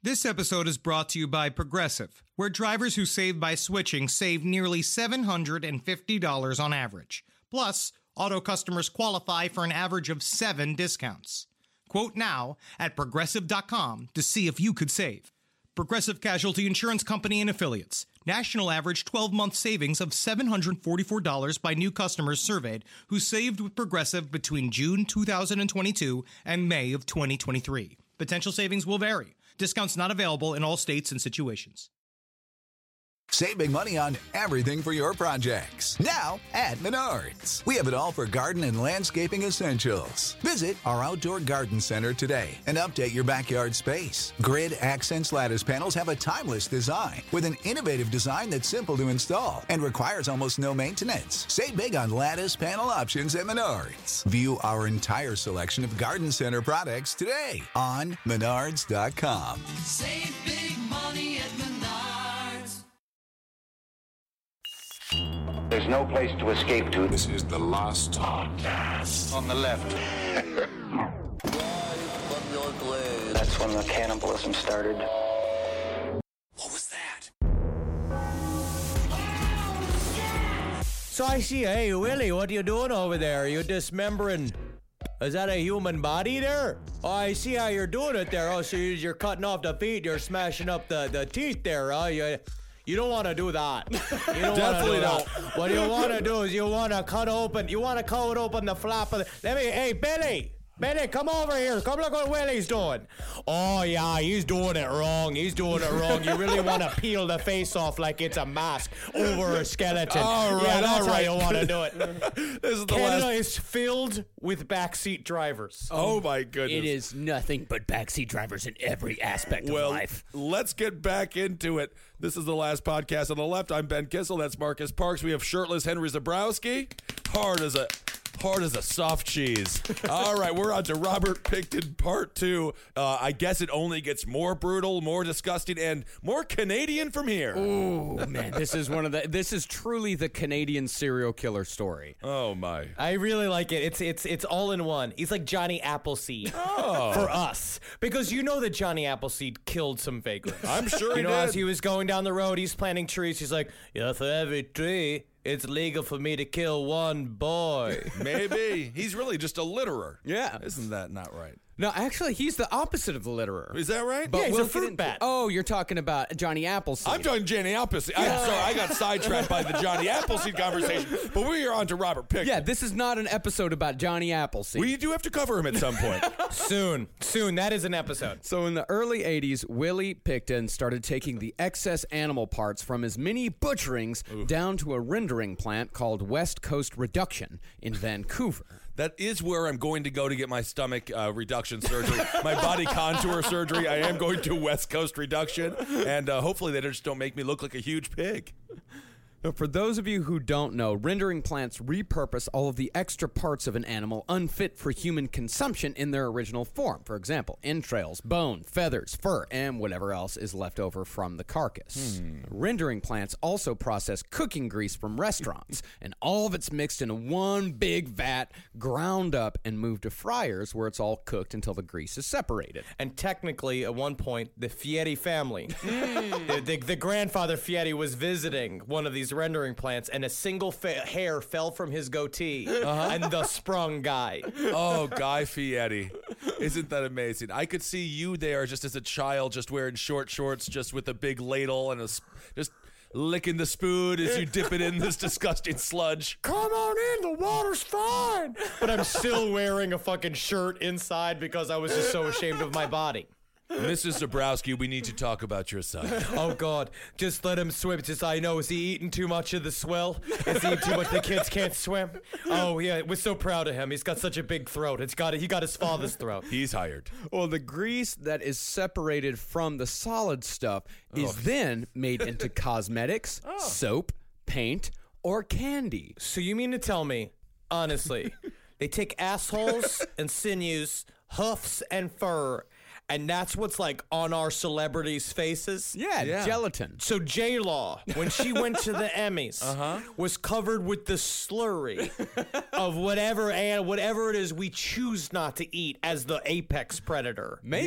This episode is brought to you by Progressive, where drivers who save by switching save nearly $750 on average. Plus, auto customers qualify for an average of 7 discounts. Quote now at Progressive.com to see if you could save. Progressive Casualty Insurance Company and Affiliates. National average 12-month savings of $744 by new customers surveyed who saved with Progressive between June 2022 and May of 2023. Potential savings will vary. Discounts not available in all states and situations. Save big money on everything for your projects. Now at Menards. We have it all for garden and landscaping essentials. Visit our outdoor garden center today and update your backyard space. Grid Accents lattice panels have a timeless design with an innovative design that's simple to install and requires almost no maintenance. Save big on lattice panel options at Menards. View our entire selection of garden center products today on Menards.com. Save big money at Menards. There's no place to escape to. This is the last podcast. On the left. That's when the cannibalism started. What was that? So I see, hey, Willie, what are you doing over there? Are you dismembering? Is that a human body there? Oh, I see how you're doing it there. Oh, so you're cutting off the feet, you're smashing up the teeth there, huh? You don't want to do that. You don't Definitely want to do don't. that. What you want to do is you want to cut open the flap of the... Hey, Billy, come over here. Come look what Willie's doing. Oh, yeah, he's doing it wrong. You really want to peel the face off like it's a mask over a skeleton. All right, yeah, that's all how right. you want to do it. This is the Canada last. is filled with backseat drivers. Oh my goodness! It is nothing but backseat drivers in every aspect of life. Let's get back into it. This is the last podcast. On the left, I'm Ben Kissel. That's Marcus Parks. We have shirtless Henry Zabrowski. Hard as a soft cheese. All right, we're on to Robert Pickton Part 2. I guess it only gets more brutal, more disgusting, and more Canadian from here. Ooh, man, this is truly the Canadian serial killer story. Oh my! I really like it. It's all in one. He's like Johnny Appleseed for us, because you know that Johnny Appleseed killed some vagrants. I'm sure you know, as did. he was going down the road, he's planting trees. He's like, yeah, for every tree, it's legal for me to kill one boy. Maybe he's really just a litterer. Yeah. Isn't that not right? No, actually, he's the opposite of the litterer. Is that right? Yeah, he's a get fruit in- bat. Oh, you're talking about Johnny Appleseed. I'm talking Johnny Appleseed. I'm sorry, I got sidetracked by the Johnny Appleseed conversation. But we are on to Robert Pickton. Yeah, this is not an episode about Johnny Appleseed. We do have to cover him at some point. Soon, that is an episode. So in the early 80s, Willie Pickton started taking the excess animal parts from his mini butcherings down to a rendering plant called West Coast Reduction in Vancouver. That is where I'm going to go to get my stomach reduction surgery, my body contour surgery. I am going to West Coast Reduction, and hopefully they just don't make me look like a huge pig. Now, for those of you who don't know, rendering plants repurpose all of the extra parts of an animal unfit for human consumption in their original form. For example, entrails, bone, feathers, fur, and whatever else is left over from the carcass. Rendering plants also process cooking grease from restaurants, and all of it's mixed in one big vat, ground up, and moved to fryers where it's all cooked until the grease is separated. And technically, at one point, the Fieri family, the grandfather Fieri was visiting one of these rendering plants, and a single hair fell from his goatee, and thus sprung Guy. Oh, Guy Fieri. Isn't that amazing? I could see you there just as a child, just wearing short shorts, just with a big ladle and just licking the spoon as you dip it in this disgusting sludge. Come on in, the water's fine. But I'm still wearing a fucking shirt inside because I was just so ashamed of my body. Mrs. Zabrowski, we need to talk about your son. Oh, God. Just let him swim. Just, I know. Is he eating too much of the swill? Is he eating too much? The kids can't swim? Oh, yeah. We're so proud of him. He's got such a big throat. He got his father's throat. He's hired. Well, the grease that is separated from the solid stuff is then made into cosmetics, soap, paint, or candy. So you mean to tell me, honestly, they take assholes and sinews, hoofs and fur, and that's what's like on our celebrities' faces? Yeah, gelatin. So J-Law, when she went to the Emmys, was covered with the slurry of whatever it is we choose not to eat as the apex predator. Maybe.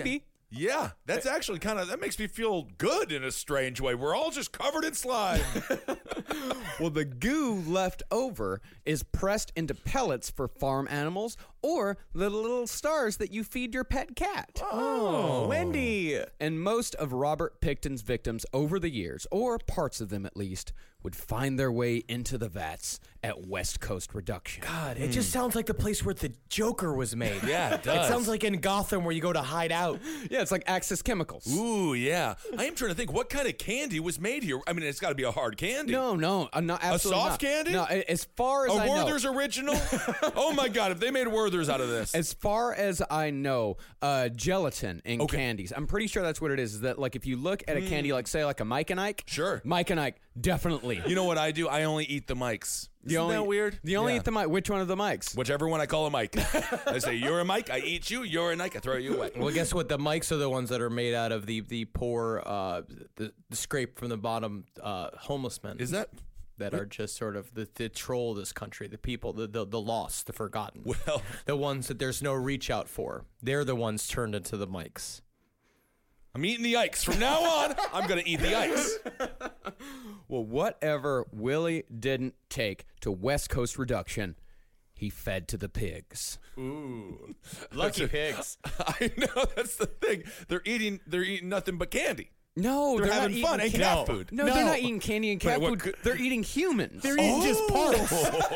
Yeah, that's actually that makes me feel good in a strange way. We're all just covered in slime. Well, the goo left over is pressed into pellets for farm animals or the little stars that you feed your pet cat. Oh, Wendy. And most of Robert Pickton's victims over the years, or parts of them at least, would find their way into the vats at West Coast Reduction. God, it just sounds like the place where the Joker was made. Yeah, it does. It sounds like in Gotham where you go to hide out. Yeah, it's like Axis Chemicals. Ooh, yeah. I am trying to think what kind of candy was made here. I mean, it's got to be a hard candy. No, not absolutely soft not. candy? No, as far as A I know. Werther's original? Oh my God! If they made Werther's out of this, As far as I know, gelatin in candies. I'm pretty sure that's what it is. That like if you look at a candy, like say like a Mike and Ike. Sure. Mike and Ike, definitely. you know what I do? I only eat the Mikes. Isn't that weird? You only Yeah. eat the Mike. Which one of the Mikes? Whichever one I call a Mike. I say, you're a Mike, I eat you. You're a Mike, I throw you away. Well, guess what? The mics are the ones that are made out of the poor, the scrape from the bottom homeless men. Is that? That are just sort of the troll of this country, the people, the lost, the forgotten. Well, the ones that there's no reach out for. They're the ones turned into the mics. I'm eating the Ikes. From now on, I'm going to eat the Ikes. Well, whatever Willie didn't take to West Coast Reduction, he fed to the pigs. Ooh, lucky pigs. I know, that's the thing. They're eating nothing but candy. No, They're not having fun eating and cat food. No, they're not eating candy and cat food. They're eating humans. They're eating just parts.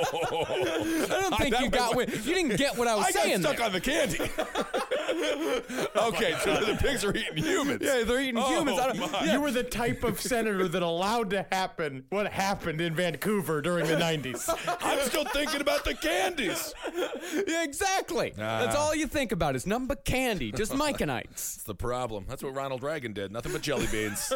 I don't think you got what you didn't get what I was saying. I got stuck there. on the candy. Okay, so the pigs are eating humans. Yeah, they're eating humans. I don't, You were the type of senator that allowed to happen what happened in Vancouver during the 90s. I'm still thinking about the candies. Yeah, exactly. That's all you think about is nothing but candy, just Mike and Ike's. That's the problem. That's what Ronald Reagan did. Nothing but jelly beans.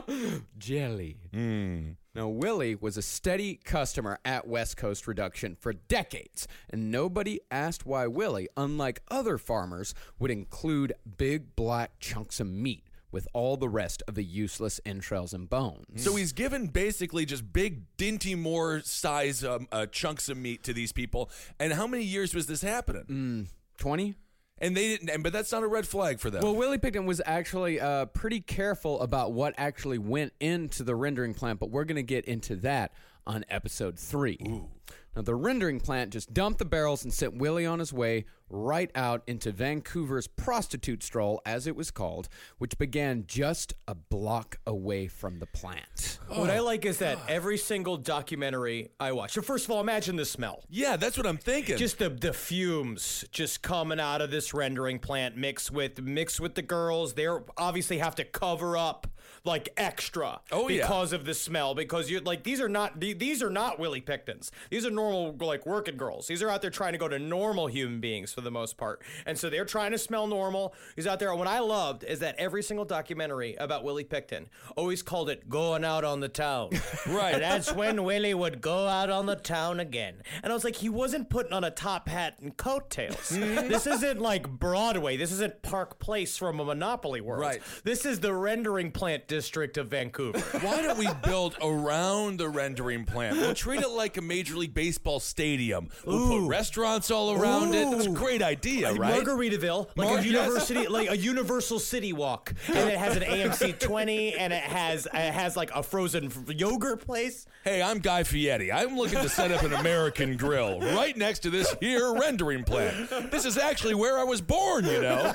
Jelly. Now, Willie was a steady customer at West Coast Reduction for decades, and nobody asked why Willie, unlike other farmers, would include big black chunks of meat with all the rest of the useless entrails and bones. So he's given basically just big Dinty Moore size chunks of meat to these people. And how many years was this happening? 20? And they didn't. But that's not a red flag for them. Well, Willie Pickton was actually pretty careful about what actually went into the rendering plant, but we're going to get into that on episode 3. Ooh. Now, the rendering plant just dumped the barrels and sent Willie on his way right out into Vancouver's prostitute stroll, as it was called, which began just a block away from the plant. What I like is that every single documentary I watch. So first of all, imagine the smell. Yeah, that's what I'm thinking. Just the fumes just coming out of this rendering plant mixed with the girls. They obviously have to cover up like extra because of the smell, because you're like these are not Willie Picktons. These are normal like working girls. These are out there trying to go to normal human beings for the most part. And so they're trying to smell normal. He's out there. What I loved is that every single documentary about Willie Pickton always called it going out on the town. Right. And that's when Willie would go out on the town again. And I was like, he wasn't putting on a top hat and coattails. This isn't like Broadway. This isn't Park Place from a Monopoly World. Right. This is the rendering plant district of Vancouver. Why don't we build around the rendering plant? We'll treat it like a Major League Baseball stadium. We'll put restaurants all around it. That's a great idea, right? Margaritaville, like a university, like a Universal City Walk, and it has an AMC 20, and it has like a frozen yogurt place. Hey, I'm Guy Fieri. I'm looking to set up an American Grill right next to this here rendering plant. This is actually where I was born, you know.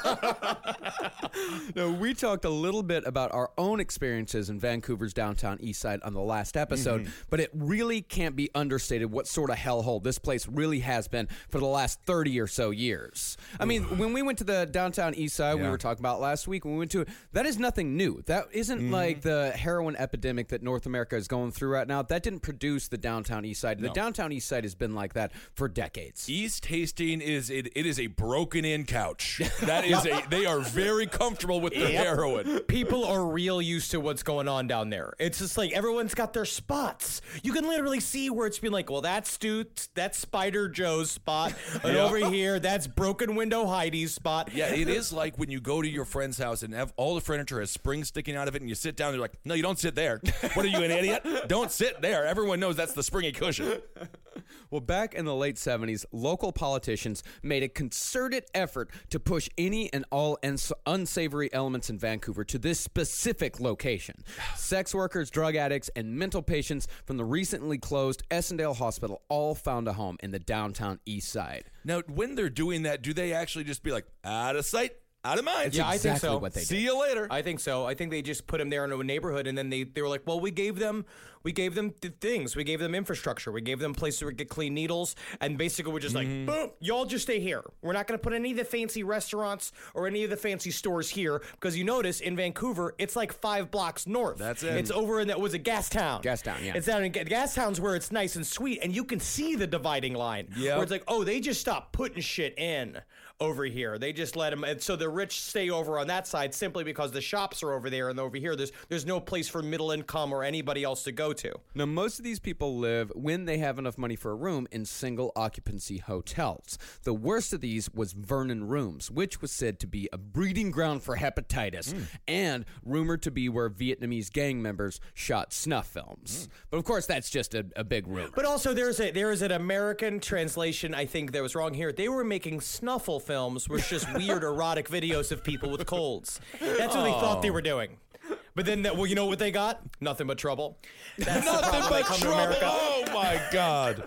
Now, we talked a little bit about our own experiences in Vancouver's downtown east side on the last episode, but it really can't be understated what sort of hellhole this place really has been for the last 30 or so years. I mean, when we went to the downtown east side, we were talking about last week, when we went to it, that is nothing new. That isn't like the heroin epidemic that North America is going through right now. That didn't produce the downtown east side. The downtown east side has been like that for decades. East Hastings it is a broken-in couch. That is they are very comfortable with the heroin. People are real used to what's going on down there. It's just like everyone's got their spots. You can literally see where it's been like, well, that's Spider Joe's spot, and over here, that's Broken Window Heidi's spot. Yeah, it is like when you go to your friend's house and have all the furniture has springs sticking out of it, and you sit down, they're like, no, you don't sit there. What are you, an idiot? Don't sit there. Everyone knows that's the springy cushion. Well, back in the late 70s, local politicians made a concerted effort to push any and all unsavory elements in Vancouver to this specific location. Sex workers, drug addicts, and mental patients from the recently closed Essendale Hospital all found a home in the downtown east side. Now, when they're doing that, do they actually just be like, out of sight, out of mind? Yeah, I think Exactly so. what they did. See you later. I think so. I think they just put them there in a neighborhood, and then they were like, well, we gave them things. We gave them infrastructure. We gave them places where we get clean needles, and basically we're just like, boom, y'all just stay here. We're not going to put any of the fancy restaurants or any of the fancy stores here, because you notice in Vancouver, it's like 5 blocks north. That's it. It's over in, was it Gastown? Gastown, yeah. It's down in Gastown's where it's nice and sweet, and you can see the dividing line. Yep. Where it's like, oh, they just stopped putting shit in over here. They just let them, and so the rich stay over on that side simply because the shops are over there, and over here there's no place for middle income or anybody else to go to. Now, most of these people live, when they have enough money for a room, in single occupancy hotels. The worst of these was Vernon Rooms, which was said to be a breeding ground for hepatitis and rumored to be where Vietnamese gang members shot snuff films. But of course, that's just a big rumor. But also, there is an American translation, I think, that was wrong here. They were making snuffle films, which just weird erotic videos of people with colds. That's what they thought they were doing. But then, well, you know what they got? Nothing but trouble. That's the Nothing problem when they but come to trouble. America. Oh, my God.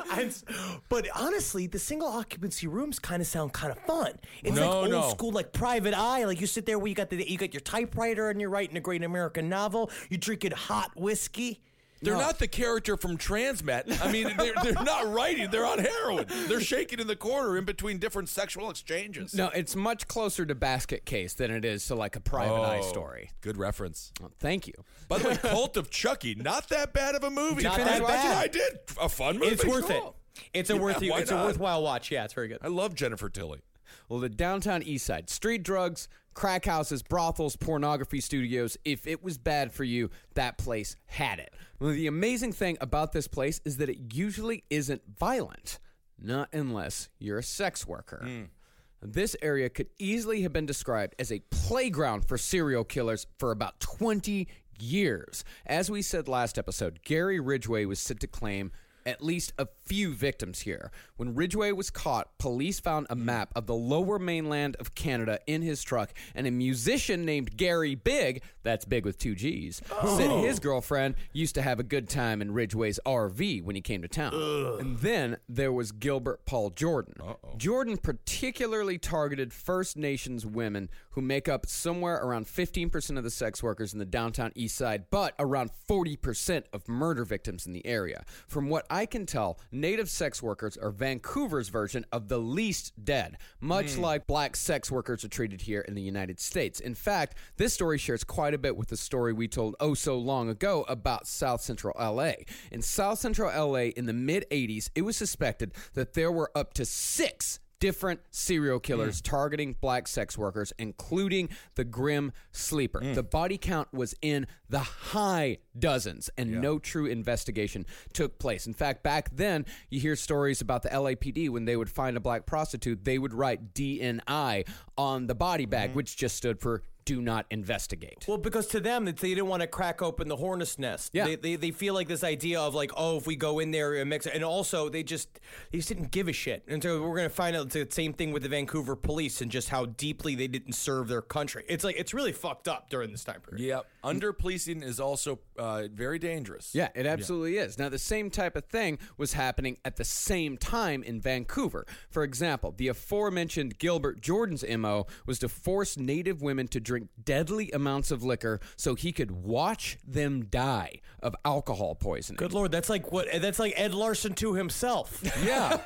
But honestly, the single occupancy rooms kind of sound kind of fun. It's No, like no. old school, like Private Eye. Like you sit there where you got your typewriter and you're writing a great American novel. You're drinking hot whiskey. They're not the character from Transmet. I mean, they're not writing. They're on heroin. They're shaking in the corner in between different sexual exchanges. No, it's much closer to Basket Case than it is to like a Private Eye story. Good reference. Oh, thank you. By the way, Cult of Chucky, not that bad of a movie. Not I that watched bad. it. I did. A fun movie. It's worth it. Cool. It's a Yeah, why it's a not? worthwhile watch. Yeah, it's very good. I love Jennifer Tilly. Well, the downtown east side, street drugs, crack houses, brothels, pornography studios. If it was bad for you, that place had it. Well, the amazing thing about this place is that it usually isn't violent. Not unless you're a sex worker. This area could easily have been described as a playground for serial killers for about 20 years. As we said last episode, Gary Ridgway was said to claim at least a few victims here. When Ridgway was caught, police found a map of the lower mainland of Canada in his truck, and a musician named Gary Big, that's Big with 2 G's, said his girlfriend used to have a good time in Ridgway's RV when he came to town. And then there was Gilbert Paul Jordan. Jordan particularly targeted First Nations women who make up somewhere around 15% of the sex workers in the downtown east side, but around 40% of murder victims in the area. From what I can tell, Native sex workers are Vancouver's version of the least dead, much like black sex workers are treated here in the United States. In fact, this story shares quite a bit with the story we told oh so long ago about South Central LA. In South Central LA in the mid-'80s, it was suspected that there were up to 6 different serial killers targeting black sex workers, including the Grim Sleeper. The body count was in the high dozens, and no true investigation took place. In fact, back then, you hear stories about the LAPD when they would find a black prostitute, they would write DNI on the body bag, which just stood for do not investigate. Well, because to them, they didn't want to crack open the hornet's nest. Yeah. They feel like this idea of like, oh, if we go in there and mix it. And also, they just didn't give a shit. And so we're going to find out it's the same thing with the Vancouver police and just how deeply they didn't serve their country. It's like, it's really fucked up during this time period. Yep. Under-policing is also very dangerous. Yeah, it absolutely is. Now, the same type of thing was happening at the same time in Vancouver. For example, the aforementioned Gilbert Jordan's MO was to force Native women to drink deadly amounts of liquor so he could watch them die of alcohol poisoning. Good Lord, that's like Ed Larson to himself. Yeah.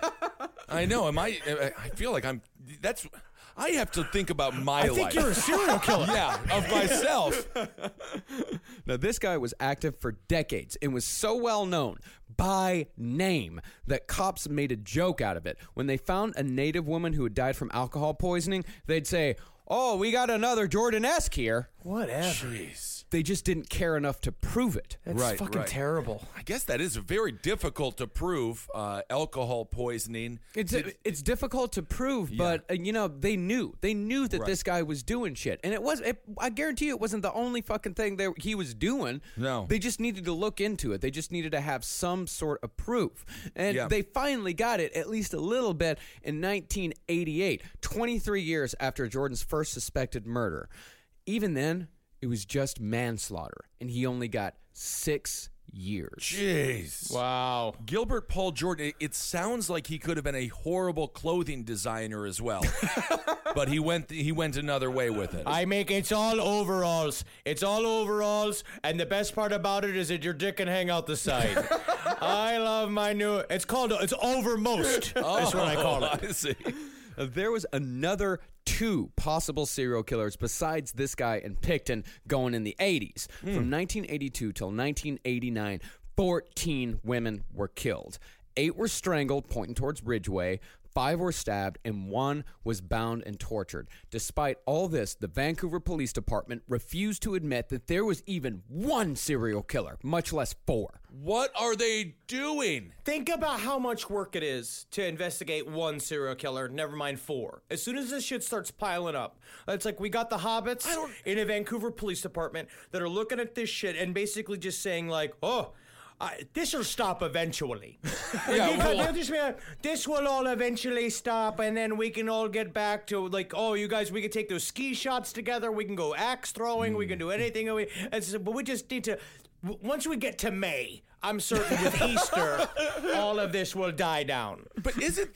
I know. I feel like I have to think about my life. I think you're a serial killer. Yeah, of myself. Now, this guy was active for decades and was so well known by name that cops made a joke out of it. When they found a Native woman who had died from alcohol poisoning, they'd say, "Oh, we got another Jordan-esque here." Whatever. Jeez. they just didn't care enough to prove it. That's fucking terrible. I guess that is very difficult to prove, alcohol poisoning. It's difficult to prove, but they knew that this guy was doing shit, and I guarantee you it wasn't the only fucking thing that he was doing. No, they just needed to look into it. They just needed to have some sort of proof, and they finally got it, at least a little bit, in 1988, 23 years after Jordan's first suspected murder. Even then, it was just manslaughter, and he only got 6 years. Jeez. Wow. Gilbert Paul Jordan, it sounds like he could have been a horrible clothing designer as well. But he went another way with it. It's all overalls. It's all overalls, and the best part about it is that your dick can hang out the side. I love my new, it's overmost. That's what I call it. I see. There was another 2 possible serial killers besides this guy in Picton going in the 80s. From 1982 till 1989, 14 women were killed. 8 were strangled, pointing towards Ridgeway. 5 were stabbed, and 1 was bound and tortured. Despite all this, the Vancouver Police Department refused to admit that there was even 1 serial killer, much less 4. What are they doing? Think about how much work it is to investigate 1 serial killer, never mind 4. As soon as this shit starts piling up, it's like we got the hobbits in a Vancouver Police Department that are looking at this shit and basically just saying like, this will stop eventually. They'll just be like, this will all eventually stop, and then we can all get back to like, you guys, we can take those ski shots together. We can go axe throwing. We can do anything. But we just need to. Once we get to May, I'm certain with Easter, all of this will die down. But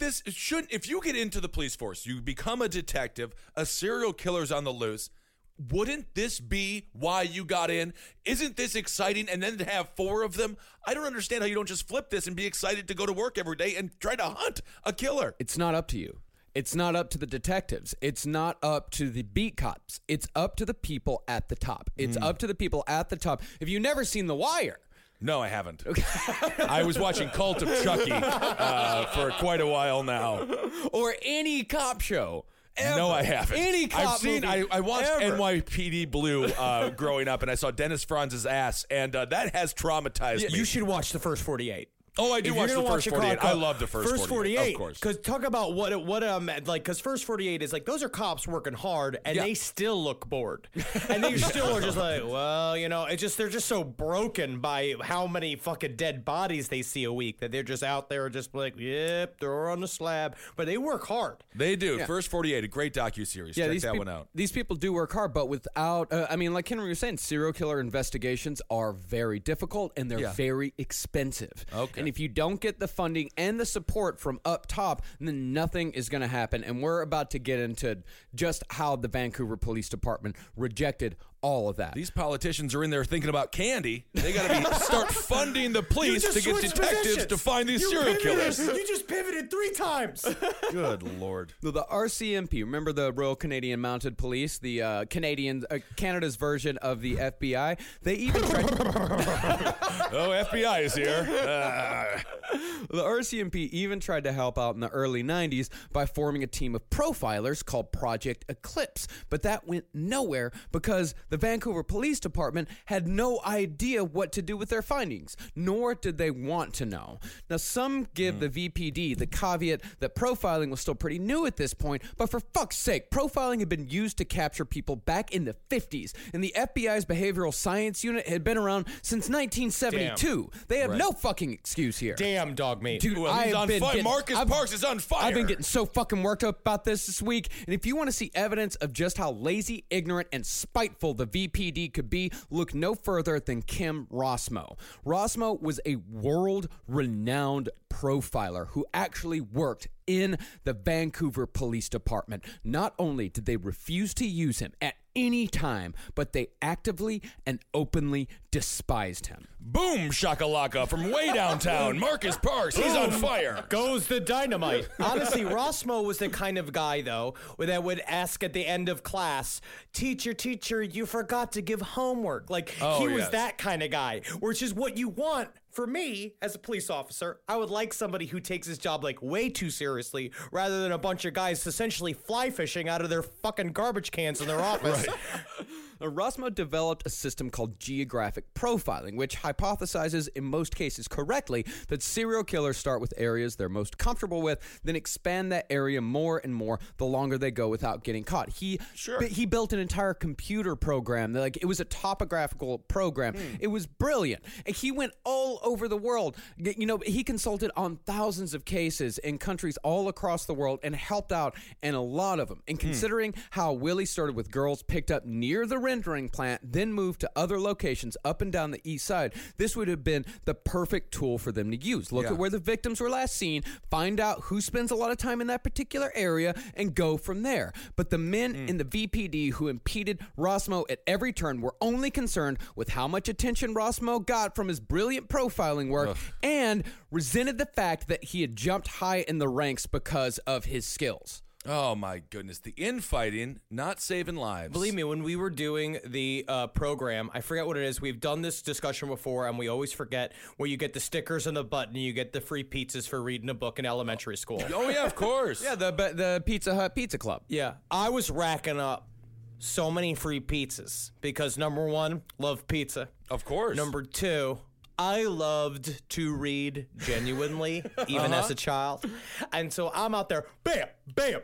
if you get into the police force, you become a detective, a serial killer's on the loose. Wouldn't this be why you got in? Isn't this exciting? And then to have 4 of them? I don't understand how you don't just flip this and be excited to go to work every day and try to hunt a killer. It's not up to you. It's not up to the detectives. It's not up to the beat cops. It's up to the people at the top. It's up to the people at the top. Have you never seen The Wire? No, I haven't. Okay. I was watching Cult of Chucky for quite a while now. Or any cop show. Ever. No, I haven't. Any cop movie I watched ever. NYPD Blue growing up, and I saw Dennis Franz's ass, and that has traumatized me. You should watch the first 48. Oh, I do watch the first 48. I love the first 48. Of course. Because talk about because first 48 is like, those are cops working hard and they still look bored. And they still are just like, well, it's just, they're just so broken by how many fucking dead bodies they see a week that they're just out there just like, yep, they're on the slab. But they work hard. They do. Yeah. First 48, a great docuseries. Yeah, check that one out. These people do work hard, but without, like Henry was saying, serial killer investigations are very difficult and they're very expensive. Okay. And if you don't get the funding and the support from up top, then nothing is going to happen. And we're about to get into just how the Vancouver Police Department rejected all of that. These politicians are in there thinking about candy. They got to start funding the police to get detectives to find these serial killers. You just pivoted 3 times. Good Lord. The RCMP, remember the Royal Canadian Mounted Police, the Canada's version of the FBI? They even tried FBI is here. The RCMP even tried to help out in the early 90s by forming a team of profilers called Project Eclipse, but that went nowhere because the Vancouver Police Department had no idea what to do with their findings, nor did they want to know. Now, some give the VPD the caveat that profiling was still pretty new at this point, but for fuck's sake, profiling had been used to capture people back in the 50s, and the FBI's behavioral science unit had been around since 1972. Damn. They have no fucking excuse here. Damn, dog meat. Dude, he's on fire. Marcus Parks is on fire. I've been getting so fucking worked up about this week, and if you want to see evidence of just how lazy, ignorant, and spiteful the VPD could be, look no further than Kim Rossmo. Rossmo was a world-renowned profiler who actually worked in the Vancouver Police Department. Not only did they refuse to use him at any time, but they actively and openly despised him. Boom shakalaka from way downtown. Marcus Parks, he's on fire. Goes the dynamite. Honestly, Rossmo was the kind of guy, though, that would ask at the end of class, teacher, you forgot to give homework. Like, he was that kind of guy, which is what you want. For me, as a police officer, I would like somebody who takes his job, like, way too seriously, rather than a bunch of guys essentially fly fishing out of their fucking garbage cans in their office. Right. Rosmo developed a system called geographic profiling, which hypothesizes, in most cases correctly, that serial killers start with areas they're most comfortable with, then expand that area more and more the longer they go without getting caught. He built an entire computer program. Like, it was a topographical program. It was brilliant. And he went all over the world. You know, he consulted on thousands of cases in countries all across the world and helped out in a lot of them. And considering how Willie started with girls picked up near the rendering plant, then moved to other locations up and down the east side, this would have been the perfect tool for them to use. Look at where the victims were last seen, find out who spends a lot of time in that particular area, and go from there. But the men in the VPD who impeded Rosmo at every turn were only concerned with how much attention Rosmo got from his brilliant profiling work and resented the fact that he had jumped high in the ranks because of his skills. Oh, my goodness. The infighting, not saving lives. Believe me, when we were doing the program, I forget what it is. We've done this discussion before, and we always forget where you get the stickers on the button, you get the free pizzas for reading a book in elementary school. Oh, yeah, of course. Yeah, the Pizza Hut Pizza Club. Yeah. I was racking up so many free pizzas because, number one, love pizza. Of course. Number two, I loved to read genuinely, even as a child. And so I'm out there, bam, bam,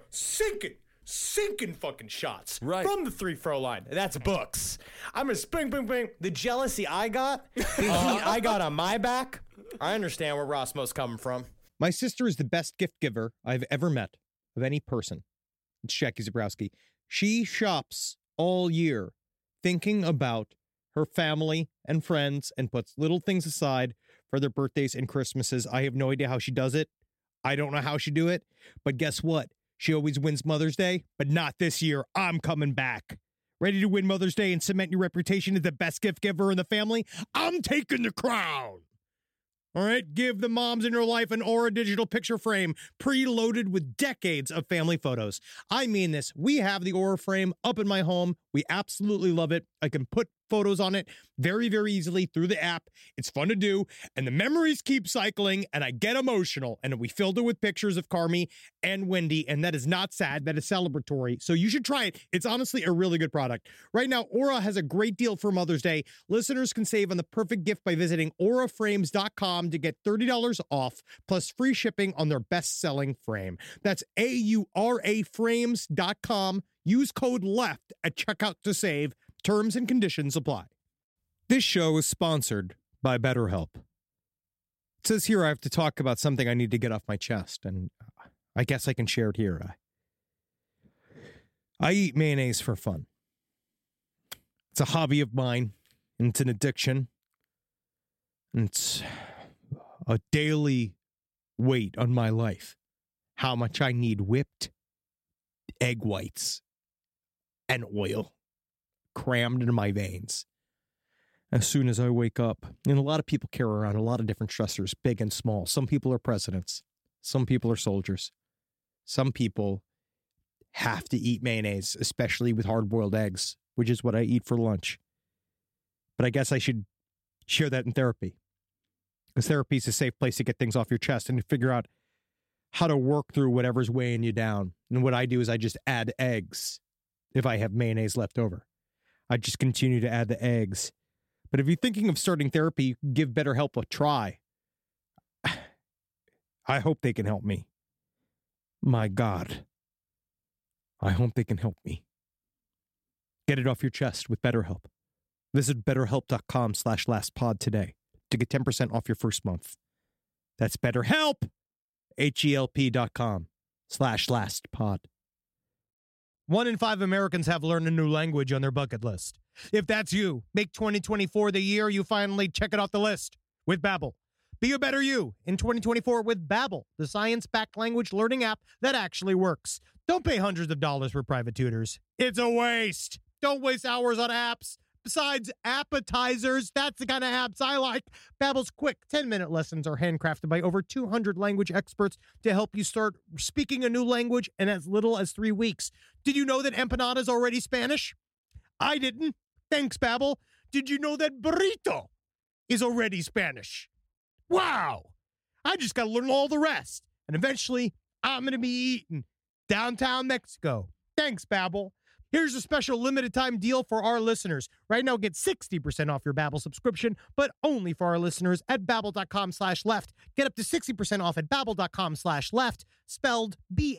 sinking fucking shots from the 3-throw line. That's books. I'm just bing, bing, bing. The jealousy I got, the heat I got on my back, I understand where Rosmo's coming from. My sister is the best gift giver I've ever met of any person. It's Jackie Zabrowski. She shops all year thinking about her family and friends and puts little things aside for their birthdays and Christmases. I have no idea how she does it. I don't know how she do it. But guess what? She always wins Mother's Day, but not this year. I'm coming back. Ready to win Mother's Day and cement your reputation as the best gift giver in the family? I'm taking the crown. All right, give the moms in your life an Aura digital picture frame preloaded with decades of family photos. I mean this. We have the Aura frame up in my home. We absolutely love it. I can put photos on it very, very easily through the app. It's fun to do, and the memories keep cycling, and I get emotional. And we filled it with pictures of Carmi and Wendy, and that is not sad. That is celebratory. So you should try it. It's honestly a really good product. Right now, Aura has a great deal for Mother's Day. Listeners can save on the perfect gift by visiting auraframes.com to get $30 off, plus free shipping on their best-selling frame. That's AURA frames.com. Use code LEFT at checkout to save. Terms and conditions apply. This show is sponsored by BetterHelp. It says here I have to talk about something I need to get off my chest, and I guess I can share it here. I eat mayonnaise for fun. It's a hobby of mine, and it's an addiction. And it's a daily weight on my life. How much I need whipped egg whites and oil crammed into my veins as soon as I wake up. And a lot of people carry around a lot of different stressors, big and small. Some people are presidents. Some people are soldiers. Some people have to eat mayonnaise, especially with hard-boiled eggs, which is what I eat for lunch. But I guess I should share that in therapy, because therapy is a safe place to get things off your chest and to figure out how to work through whatever's weighing you down. And what I do is I just add eggs if I have mayonnaise left over. I just continue to add the eggs. But if you're thinking of starting therapy, give BetterHelp a try. I hope they can help me. My God. I hope they can help me. Get it off your chest with BetterHelp. Visit BetterHelp.com/lastpod today to get 10% off your first month. That's BetterHelp. HELP.com/lastpod. 1 in 5 Americans have learned a new language on their bucket list. If that's you, make 2024 the year you finally check it off the list with Babbel. Be a better you in 2024 with Babbel, the science-backed language learning app that actually works. Don't pay hundreds of dollars for private tutors. It's a waste. Don't waste hours on apps. Besides appetizers, that's the kind of apps I like. Babbel's quick 10-minute lessons are handcrafted by over 200 language experts to help you start speaking a new language in as little as 3 weeks. Did you know that empanada is already Spanish? I didn't. Thanks, Babbel. Did you know that burrito is already Spanish? Wow. I just got to learn all the rest. And eventually, I'm going to be eating downtown Mexico. Thanks, Babbel. Here's a special limited time deal for our listeners. Right now, get 60% off your Babbel subscription, but only for our listeners at Babbel.com/left. Get up to 60% off at Babbel.com/left, spelled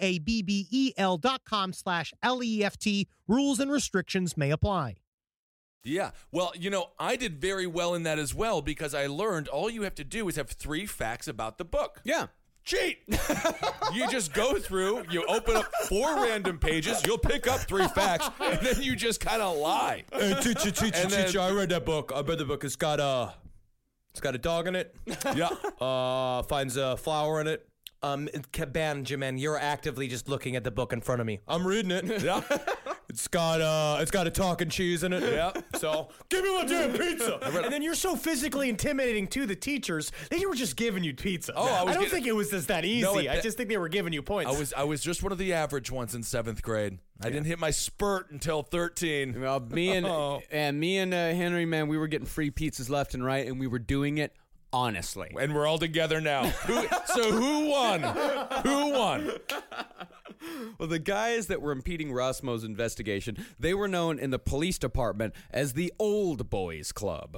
BABBEL.com/LEFT. Rules and restrictions may apply. Yeah. Well, I did very well in that as well because I learned all you have to do is have 3 facts about the book. Yeah. Cheat. You just go through, you open up 4 random pages, you'll pick up 3 facts, and then you just kind of lie. Teacher, I read that book. I read the book. It's got a dog in it. Yeah. Finds a flower in it. Benjamin, you're actively just looking at the book in front of me. I'm reading it. Yeah. It's got a talking cheese in it. Yeah. So give me my damn pizza. And then you're so physically intimidating to the teachers, they were just giving you pizza. Oh, I don't think it was just that easy. No, I just think they were giving you points. I was just one of the average ones in 7th grade. I didn't hit my spurt until 13. Well, me and Henry, man, we were getting free pizzas left and right, and we were doing it honestly. And we're all together now. So who won? Who won? Well, the guys that were impeding Rosmo's investigation, they were known in the police department as the Old Boys Club.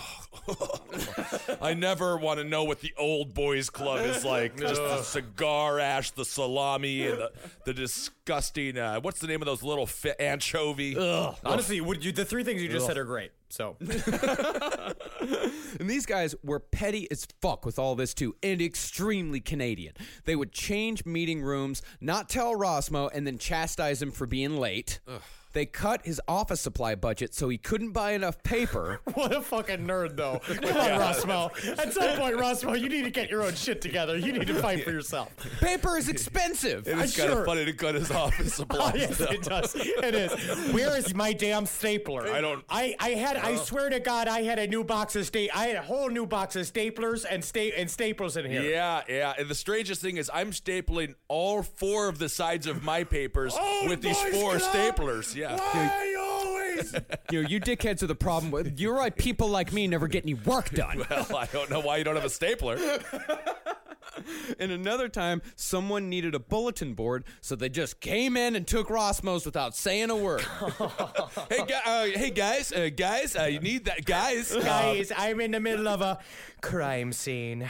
I never want to know what the Old Boys Club is like. Just the cigar ash, the salami, and the disgusting, what's the name of those little anchovy? Ugh. Honestly, the 3 things you just said are great. So, and these guys were petty as fuck with all this too, and extremely Canadian. They would change meeting rooms, not tell Rosmo, and then chastise him for being late. Ugh. They cut his office supply budget so he couldn't buy enough paper. What a fucking nerd, though. Come on, Rosmo. At some point, Rosmo, you need to get your own shit together. You need to fight for yourself. Paper is expensive. It is kind of funny to cut his office supply. Oh, yes, it does. It is. Where is my damn stapler? I swear to God, I had a new box of I had a whole new box of staplers and staples in here. Yeah. And the strangest thing is I'm stapling all 4 of the sides of my papers with these 4 staplers. Yeah. Why always? You dickheads are the problem. You're right. People like me never get any work done. Well, I don't know why you don't have a stapler. And another time, someone needed a bulletin board, so they just came in and took Rosmo's without saying a word. Hey guys, you need that, guys. Guys, I'm in the middle of a crime scene.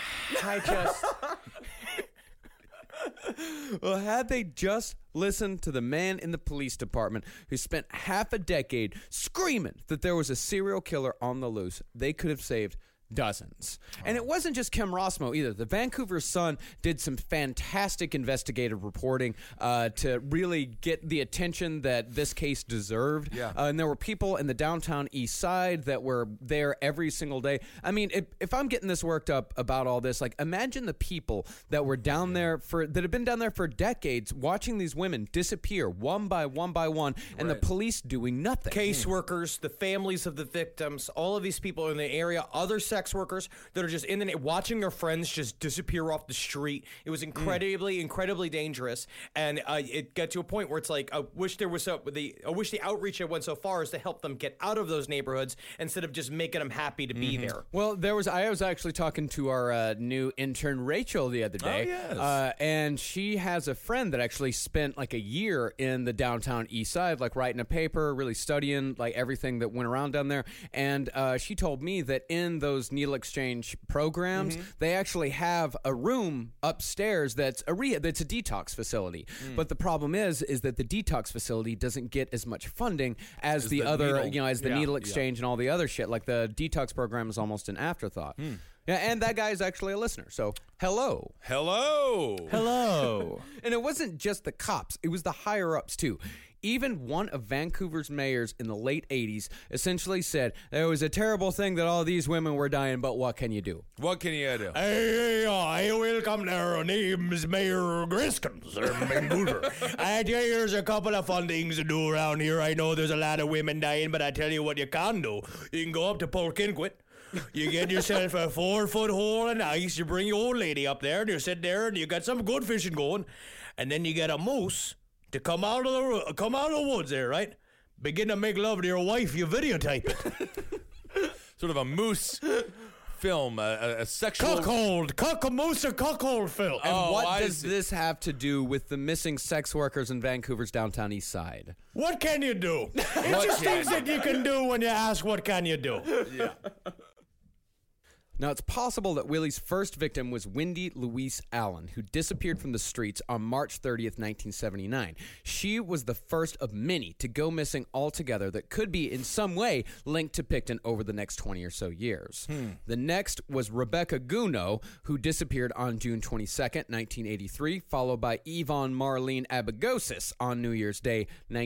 Well, had they just listened to the man in the police department who spent half a decade screaming that there was a serial killer on the loose, they could have saved dozens. And it wasn't just Kim Rosmo either. The Vancouver Sun did some fantastic investigative reporting to really get the attention that this case deserved. Yeah. And there were people in the downtown east side that were there every single day. I mean, if I'm getting this worked up about all this, like, imagine the people that were down there that have been down there for decades watching these women disappear one by one, and the police doing nothing. Caseworkers, the families of the victims, all of these people in the area, other sex workers that are just in the watching their friends just disappear off the street. It was incredibly dangerous, and it got to a point where it's like, I wish the outreach had went so far as to help them get out of those neighborhoods instead of just making them happy to be there. Well, I was actually talking to our new intern Rachel the other day. Oh, yes. And she has a friend that actually spent like a year in the downtown east side, like writing a paper, really studying like everything that went around down there. And she told me that in those needle exchange programs, they actually have a room upstairs that's a detox facility. But the problem is that the detox facility doesn't get as much funding as the other, as the needle exchange and all the other shit. Like the detox program is almost an afterthought. Yeah, and that guy is actually a listener. So, hello. And it wasn't just the cops. It was the higher-ups, too. Even one of Vancouver's mayors in the late 80s essentially said, it was a terrible thing that all these women were dying, but what can you do? What can you do? Hey, welcome there. Name is Mayor Griskins in Vancouver. I tell you, there's a couple of fun things to do around here. I know there's a lot of women dying, but I tell you what you can do. You can go up to Polkinquit. You get yourself a 4-foot hole in ice. You bring your old lady up there, and you sit there, and you got some good fishing going. And then you get a moose to come out of the woods there, right? Begin to make love to your wife. You videotape it. Sort of a moose film, a sexual... cuckold film. And what does this have to do with the missing sex workers in Vancouver's downtown east side? What can you do? It's just things that you can do when you ask, what can you do? Yeah. Now, it's possible that Willie's first victim was Wendy Louise Allen, who disappeared from the streets on March 30th, 1979. She was the first of many to go missing altogether that could be in some way linked to Pickton over the next 20 or so years. The next was Rebecca Gounod, who disappeared on June 22nd, 1983, followed by Yvonne Marlene Abagosis on New Year's Day,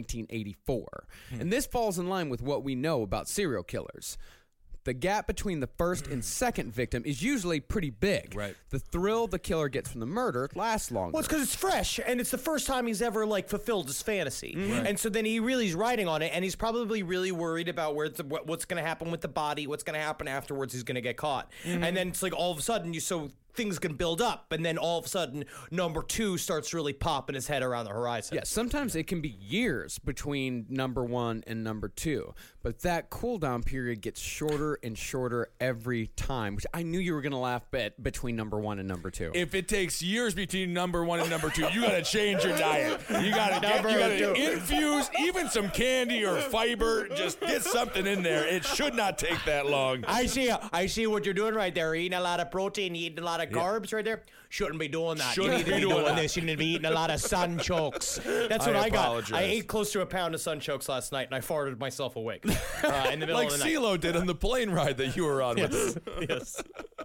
1984. And this falls in line with what we know about serial killers. The gap between the first and second victim is usually pretty big. Right. The thrill the killer gets from the murder lasts longer. Well, it's because it's fresh, and it's the first time he's ever, fulfilled his fantasy. And so then he really is riding on it, and he's probably really worried about what's going to happen with the body, what's going to happen afterwards, he's going to get caught. And then it's like all of a sudden, things can build up, and then all of a sudden, number two starts really popping his head around the horizon. Yeah, sometimes it can be years between number one and number two, but that cooldown period gets shorter and shorter every time, which I knew you were going to laugh at between number one and number two. If it takes years between number one and number two, you got to change your diet. You got to infuse even some candy or fiber. Just get something in there. It should not take that long. I see what you're doing right there. Eating a lot of protein, eating a lot of carbs right there. Shouldn't be doing that. Shouldn't you need to be doing this. You need to be eating a lot of sunchokes. That's what I got. I ate close to a pound of sunchokes last night, and I farted myself awake in the middle of the night. Like CeeLo did on the plane ride that you were on with us. Yes.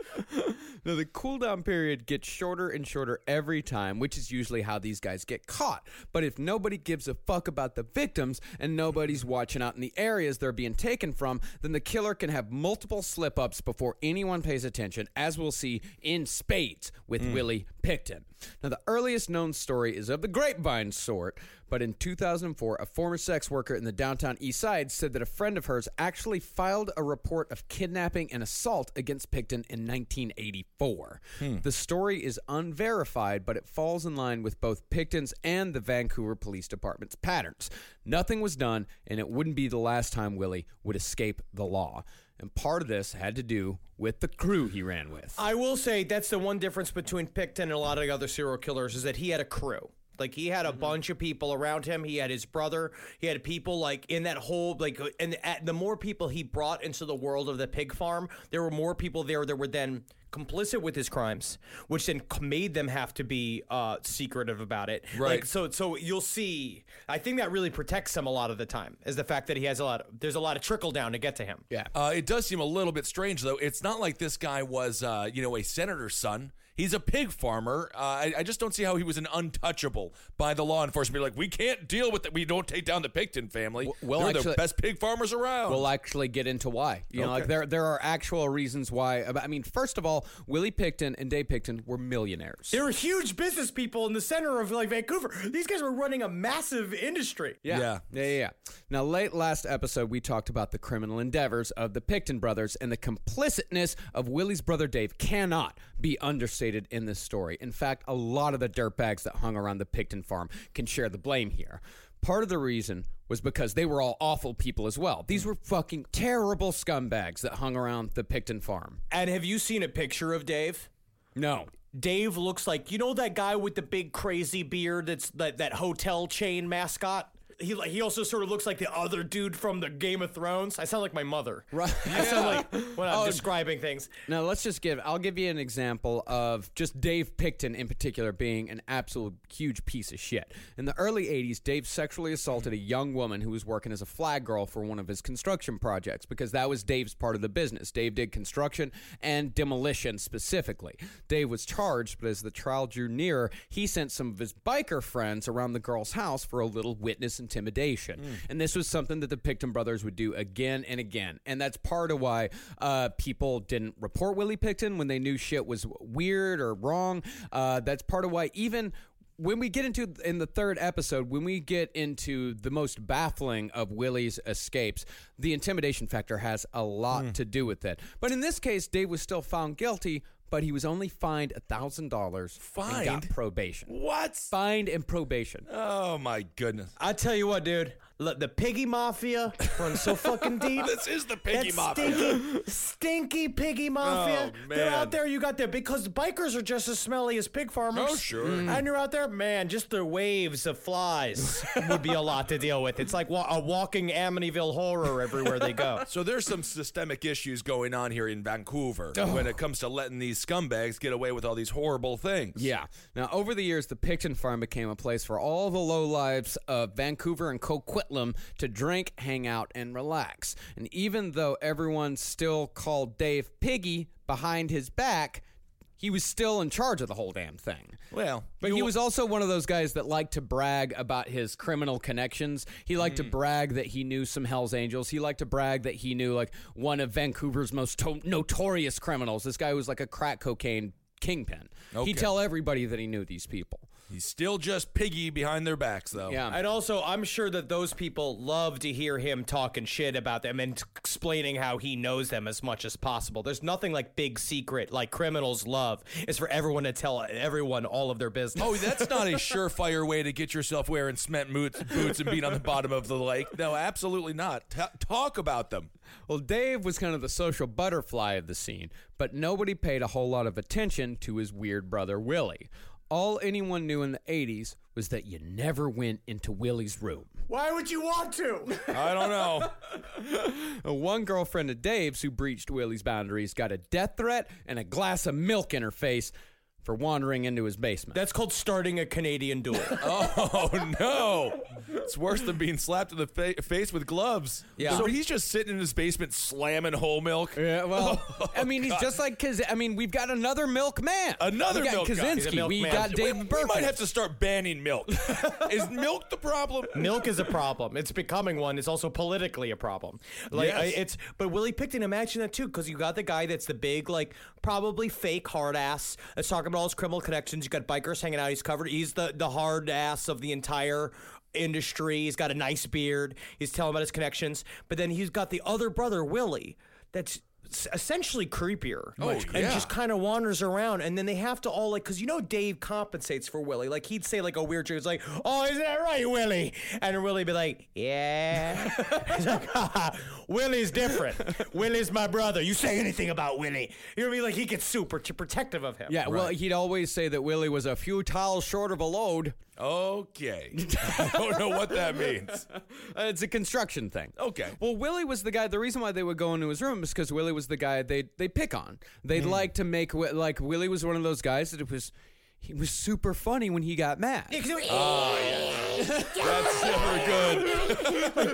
Now, the cooldown period gets shorter and shorter every time, which is usually how these guys get caught. But if nobody gives a fuck about the victims and nobody's watching out in the areas they're being taken from, then the killer can have multiple slip-ups before anyone pays attention, as we'll see in spades with Willie Pickton. Now, the earliest known story is of the grapevine sort, but in 2004, a former sex worker in the downtown east side said that a friend of hers actually filed a report of kidnapping and assault against Pickton in 1984. The story is unverified, but it falls in line with both Pickton's and the Vancouver Police Department's patterns. Nothing was done, and it wouldn't be the last time Willie would escape the law. And part of this had to do with the crew he ran with. I will say that's the one difference between Pickton and a lot of the other serial killers is that he had a crew. Like, he had a bunch of people around him. He had his brother. He had people, in that whole, and the more people he brought into the world of the pig farm, there were more people there that were then complicit with his crimes, which then made them have to be secretive about it. Right. So you'll see, I think that really protects him a lot of the time, is the fact that he has there's a lot of trickle down to get to him. Yeah. It does seem a little bit strange, though. It's not like this guy was, a senator's son. He's a pig farmer. I just don't see how he was an untouchable by the law enforcement. Like, we can't deal with it. We don't take down the Pickton family. They're the best pig farmers around. We'll actually get into why. You know, there are actual reasons why. I mean, first of all, Willie Pickton and Dave Pickton were millionaires. They were huge business people in the center of Vancouver. These guys were running a massive industry. Yeah. Now, late last episode, we talked about the criminal endeavors of the Pickton brothers, and the complicitness of Willie's brother Dave cannot be understated in this story. In fact, a lot of the dirtbags that hung around the Pickton farm can share the blame here. Part of the reason was because they were all awful people as well. These were fucking terrible scumbags that hung around the Pickton farm. And have you seen a picture of Dave? No. Dave looks like, you know that guy with the big crazy beard that's that hotel chain mascot? He also sort of looks like the other dude from the Game of Thrones. I sound like my mother. Right. I sound like when I'm describing things. Now, I'll give you an example of just Dave Pickton in particular being an absolute huge piece of shit. In the early 80s, Dave sexually assaulted a young woman who was working as a flag girl for one of his construction projects, because that was Dave's part of the business. Dave did construction and demolition specifically. Dave was charged, but as the trial drew nearer, he sent some of his biker friends around the girl's house for a little witness intimidation. And this was something that the Pickton brothers would do again and again. And that's part of why people didn't report Willie Pickton when they knew shit was weird or wrong. That's part of why even when we get in the third episode, when we get into the most baffling of Willie's escapes, the intimidation factor has a lot to do with it. But in this case, Dave was still found guilty, but he was only fined $1,000 and got probation. What? Fined and probation. Oh, my goodness. I tell you what, dude. Look, the piggy mafia runs so fucking deep. This is the piggy That mafia. stinky piggy mafia. Oh, They're man. out there. You got there because bikers are just as smelly as pig farmers. Oh, sure. And you're out there, man. Just the waves of flies would be a lot to deal with. It's like a walking Amityville horror everywhere they go. So there's some systemic issues going on here in Vancouver Oh. when it comes to letting these scumbags get away with all these horrible things. Yeah. Now, over the years, the Picton Farm became a place for all the lowlives of Vancouver and Coquitlam to drink, hang out, and relax. And even though everyone still called Dave Piggy behind his back, he was still in charge of the whole damn thing. Well, But he was also one of those guys that liked to brag about his criminal connections. He liked to brag that he knew some Hells Angels. He liked to brag that he knew, like, one of Vancouver's most notorious criminals. This guy was like a crack cocaine kingpin. Okay. He'd tell everybody that he knew these people. he's still just Piggy behind their backs, though. Yeah. And also, I'm sure that those people love to hear him talking shit about them and explaining how he knows them as much as possible. There's nothing like big secret, like criminals love, is for everyone to tell everyone all of their business. Oh, that's not a surefire way to get yourself wearing cement boots and being on the bottom of the lake. No, absolutely not. Talk about them. Well, Dave was kind of the social butterfly of the scene, but nobody paid a whole lot of attention to his weird brother, Willie. All anyone knew in the 80s was that you never went into Willie's room. Why would you want to? I don't know. One girlfriend of Dave's who breached Willie's boundaries got a death threat and a glass of milk in her face for wandering into his basement. That's called starting a Canadian duel. Oh, no. It's worse than being slapped in the face with gloves. Yeah. So he's just sitting in his basement slamming whole milk. Yeah, well, I mean, he's just like, we've got another milkman. Another we got milk guy. He's a Kaczynski. We milkman. got Dave We Burke. might have to start banning milk. Is milk the problem? Milk is a problem. It's becoming one. It's also politically a problem. Like Yes. but Willie Picton, imagine that too, because you got the guy that's the big, like, probably fake hard ass that's talking about all his criminal connections. You got bikers hanging out. He's covered. He's the hard ass of the entire industry. He's got a nice beard. He's telling about his connections. But then he's got the other brother, Willie, that's essentially creepier. And yeah. just kind of wanders around. And then they have to all, like, because you know Dave compensates for Willie. Like, he'd say, like, a weird joke. It's like, oh, isn't that right, Willie? And Willie be like, yeah. He's like, Willie's different. Willie's my brother. You say anything about Willie. You know what I mean? Like, he gets super protective of him. Yeah, well, he'd always say that Willie was a few tiles short of a load. Okay. I don't know what that means. It's a construction thing. Okay. Well, Willie was the guy. The reason why they would go into his room is because Willie was the guy they pick on. They'd like to make, like, Willie was one of those guys that he was super funny when he got mad. That's never good.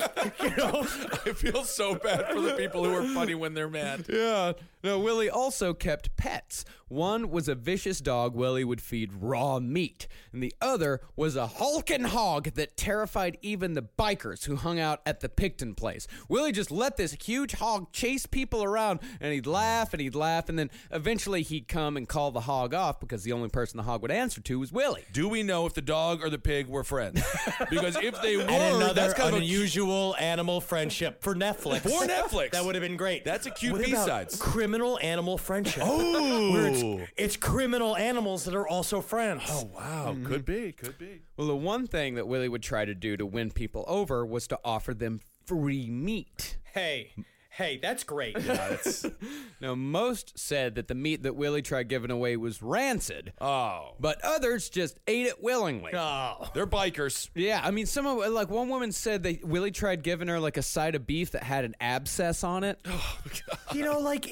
I feel so bad for the people who are funny when they're mad. Yeah. No, Willie also kept pets. One was a vicious dog Willie would feed raw meat, and the other was a hulking hog that terrified even the bikers who hung out at the Picton place. Willie just let this huge hog chase people around, and he'd laugh, and then eventually he'd come and call the hog off because the only person the hog would answer to was Willie. Do we know if the dog or the pig were friends? Because if they were, And another that's kind of unusual animal friendship for Netflix. For Netflix. That would have been great. That's a cute What about B-sides. criminal animal friendship. Oh. Where it's criminal animals that are also friends. Oh, wow. Could be. Well, the one thing that Willie would try to do to win people over was to offer them free meat. Hey, that's great. Now, most said that the meat that Willie tried giving away was rancid. Oh. But others just ate it willingly. Oh. They're bikers. Yeah, I mean, like one woman said that Willie tried giving her like a side of beef that had an abscess on it. You know, like,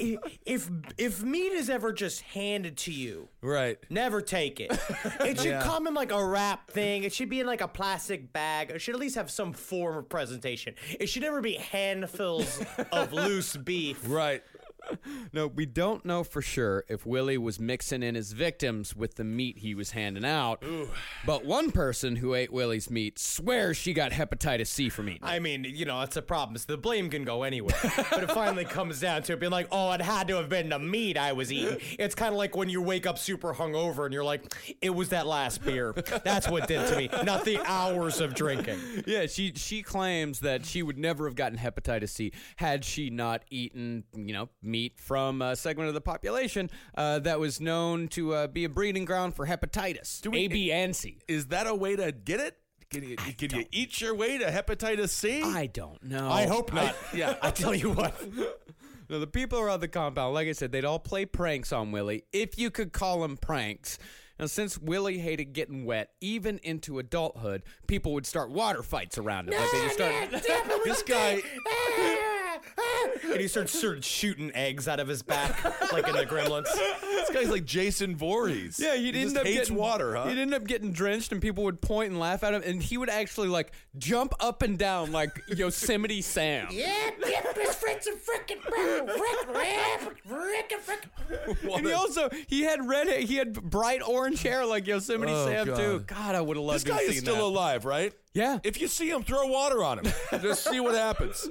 if meat is ever just handed to you, Right. never take it. It should come in like a wrap thing. It should be in like a plastic bag. It should at least have some form of presentation. It should never be handfuls of loose beef. Right. No, we don't know for sure if Willie was mixing in his victims with the meat he was handing out. But one person who ate Willie's meat swears she got hepatitis C from eating it. I mean, you know, that's a problem. So the blame can go anywhere. But it finally comes down to it being like, oh, it had to have been the meat I was eating. It's kind of like when you wake up super hungover and you're like, it was that last beer. That's what did it to me, not the hours of drinking. Yeah, she claims that she would never have gotten hepatitis C had she not eaten, meat from a segment of the population that was known to be a breeding ground for hepatitis, A, B, and C. Is that a way to get it? Can you eat your way to hepatitis C? I don't know. I hope not. Yeah. I tell you what. No, the people around the compound, like I said, they'd all play pranks on Willie, if you could call them pranks. Now, since Willie hated getting wet, even into adulthood, people would start water fights around him. Like they just start. This guy. And he starts shooting eggs out of his back, like in the Gremlins. This guy's like Jason Voorhees. Yeah, he just hates water, huh? He'd end up getting drenched, and people would point and laugh at him, and he would actually like jump up and down like Yosemite Sam. And he had bright orange hair like Yosemite Sam God. too. God, I would have loved This to have guy is seen still that. alive, right? Yeah. If you see him, throw water on him. Just see what happens.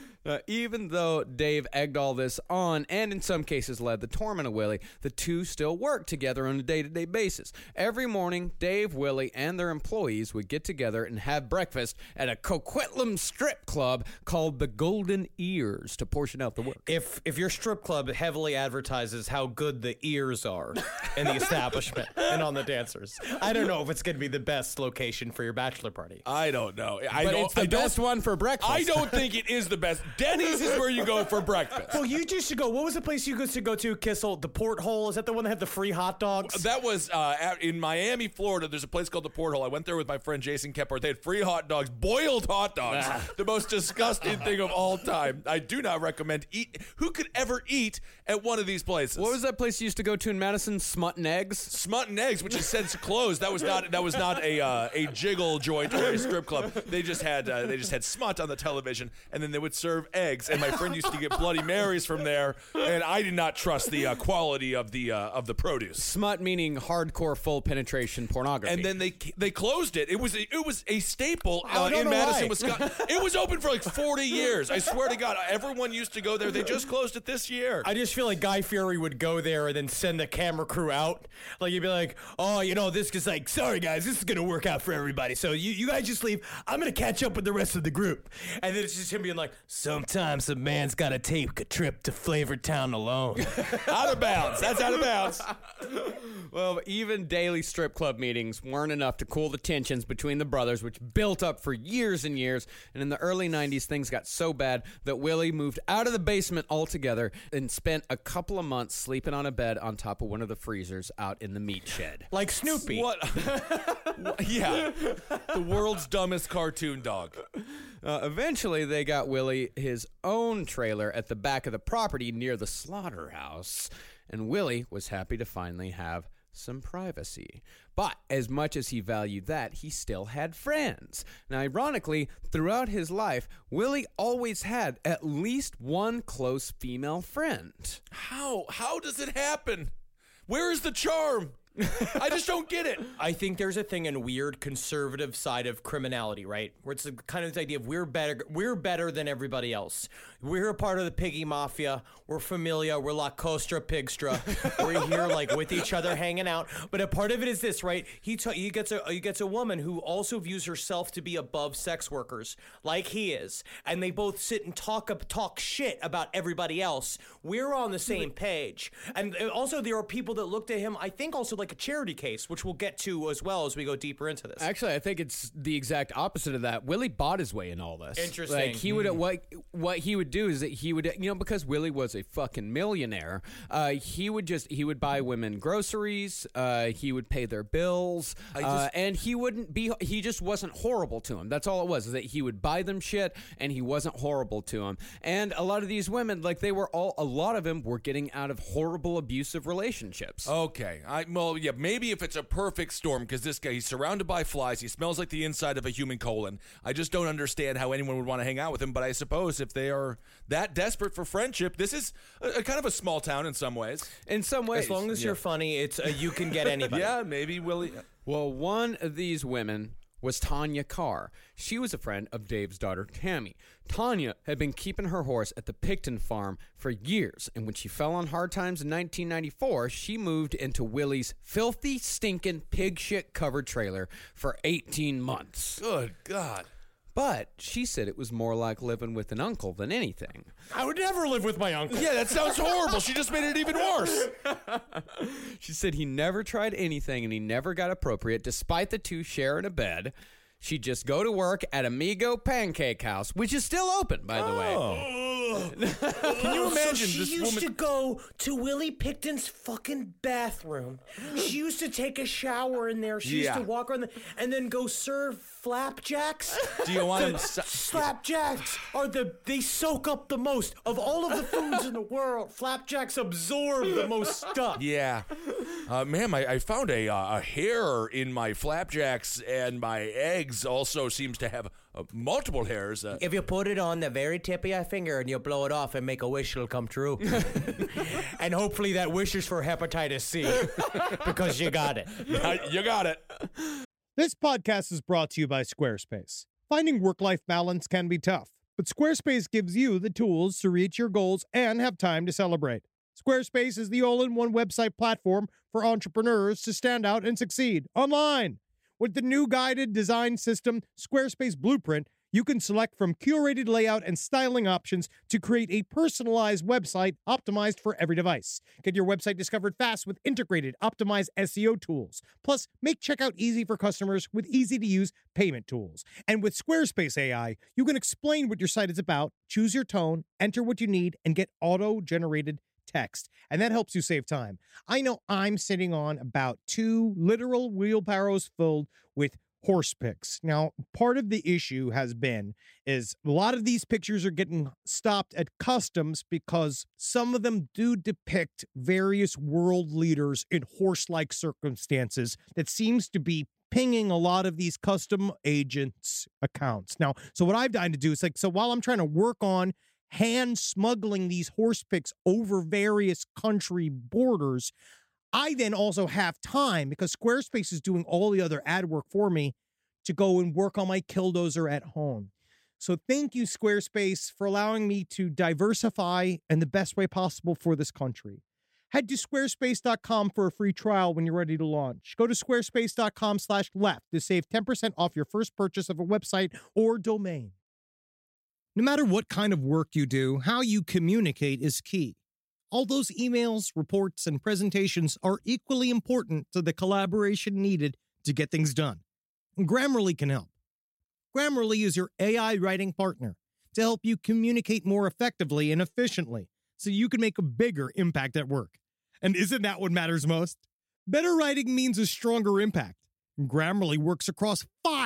Even though Dave egged all this on and in some cases led the torment of Willie, the two still worked together on a day-to-day basis. Every morning, Dave, Willie, and their employees would get together and have breakfast at a Coquitlam strip club called the Golden Ears to portion out the work. If your strip club heavily advertises how good the ears are in the establishment and on the dancers, I don't know if it's going to be the best location for your bachelor party. I don't know. But it's the best one for breakfast. I don't think it is the best. Denny's is where you go for breakfast. Well, you just should go. What was the place you used to go to, Kissel? The Porthole? Is that the one that had the free hot dogs? That was in Miami, Florida. There's a place called the Porthole. I went there with my friend Jason Kepler. They had free hot dogs, boiled hot dogs. The most disgusting thing of all time. I do not recommend who could ever eat at one of these places? What was that place you used to go to in Madison? Smut and Eggs? Smut and Eggs, which has since closed. That was not a jiggle joint or a strip club. They just had smut on the television, and then they would serve eggs. And my friend used to get Bloody Marys from there, and I did not trust the quality of the produce. Smut meaning hardcore full penetration pornography. And then they closed it. It was a staple I don't in know Madison, why. Wisconsin. It was open for like 40 years. I swear to God, everyone used to go there. They just closed it this year. I just feel like Guy Fieri would go there and then send the camera crew out. Like, you'd be like, oh, this is like, sorry, guys, this is going to work out for everybody. So you guys just leave. I'm going to catch up with the rest of the group. And then it's just him being like, sometimes a man's got to take a trip to Flavortown alone. Out of bounds. That's out of bounds. Well, even daily strip club meetings weren't enough to cool the tensions between the brothers, which built up for years and years. And in the early 90s, things got so bad that Willie moved out of the basement altogether and spent a couple of months sleeping on a bed on top of one of the freezers out in the meat shed. Like Snoopy. What? Yeah. The world's dumbest cartoon dog. Eventually, they got Willie his own trailer at the back of the property near the slaughterhouse, and Willie was happy to finally have some privacy. But as much as he valued that, he still had friends. Now, ironically, throughout his life, Willie always had at least one close female friend. How does it happen? Where is the charm? I just don't get it. I think there's a thing in weird conservative side of criminality, right? Where it's kind of this idea of we're better than everybody else. We're a part of the piggy mafia. We're familia. We're La Costra Pigstra. We're here like with each other hanging out. But a part of it is this, right? He gets a woman who also views herself to be above sex workers, like he is, and they both sit and talk shit about everybody else. We're on the same page, and also there are people that look to him, I think, also like a charity case, which we'll get to as well as we go deeper into this. Actually, I think it's the exact opposite of that. Willie bought his way in all this. Interesting. Like he would what he would do is that he would, because Willie was a fucking millionaire, he would buy women groceries, he would pay their bills, and he just wasn't horrible to them. That's all it was, is that he would buy them shit and he wasn't horrible to them. And a lot of these women, like a lot of them were getting out of horrible abusive relationships. Okay. Maybe if it's a perfect storm, because this guy, he's surrounded by flies. He smells like the inside of a human colon. I just don't understand how anyone would want to hang out with him. But I suppose if they are that desperate for friendship, this is a kind of a small town in some ways. In some ways. As long as you're funny, it's you can get anybody. Yeah, maybe Willie. Well, one of these women was Tanya Carr. She was a friend of Dave's daughter, Tammy. Tanya had been keeping her horse at the Picton farm for years, and when she fell on hard times in 1994, she moved into Willie's filthy, stinking, pig shit covered trailer for 18 months. Good God. But she said it was more like living with an uncle than anything. I would never live with my uncle. Yeah, that sounds horrible. She just made it even worse. She said he never tried anything and he never got appropriate, despite the two sharing a bed. She'd just go to work at Amigo Pancake House, which is still open, by the way. Can you imagine She this used woman? to go to Willie Picton's fucking bathroom. She used to take a shower in there. She used to walk around and then go serve flapjacks. Do you want them? Flapjacks they soak up the most of all of the foods in the world. Flapjacks absorb the most stuff. Yeah. Ma'am, I found a hair in my flapjacks, and my eggs also seems to have multiple hairs. If you put it on the very tip of your finger and you blow it off and make a wish, it'll come true. And hopefully that wish is for hepatitis C. Because you got it. You got it. This podcast is brought to you by Squarespace. Finding work-life balance can be tough, but Squarespace gives you the tools to reach your goals and have time to celebrate. Squarespace is the all-in-one website platform for entrepreneurs to stand out and succeed online. With the new guided design system, Squarespace Blueprint, you can select from curated layout and styling options to create a personalized website optimized for every device. Get your website discovered fast with integrated, optimized SEO tools. Plus, make checkout easy for customers with easy-to-use payment tools. And with Squarespace AI, you can explain what your site is about, choose your tone, enter what you need, and get auto-generated text. And that helps you save time. I know I'm sitting on about 2 literal wheelbarrows filled with horse pics. Now, part of the issue has been is a lot of these pictures are getting stopped at customs because some of them do depict various world leaders in horse-like circumstances that seems to be pinging a lot of these custom agents' accounts. Now, so what I've done to do is so while I'm trying to work on hand smuggling these horse pics over various country borders, I then also have time, because Squarespace is doing all the other ad work for me, to go and work on my Killdozer at home. So thank you, Squarespace, for allowing me to diversify in the best way possible for this country. Head to squarespace.com for a free trial when you're ready to launch. Go to squarespace.com/left to save 10% off your first purchase of a website or domain. No matter what kind of work you do, how you communicate is key. All those emails, reports, and presentations are equally important to the collaboration needed to get things done. Grammarly can help. Grammarly is your AI writing partner to help you communicate more effectively and efficiently so you can make a bigger impact at work. And isn't that what matters most? Better writing means a stronger impact. Grammarly works across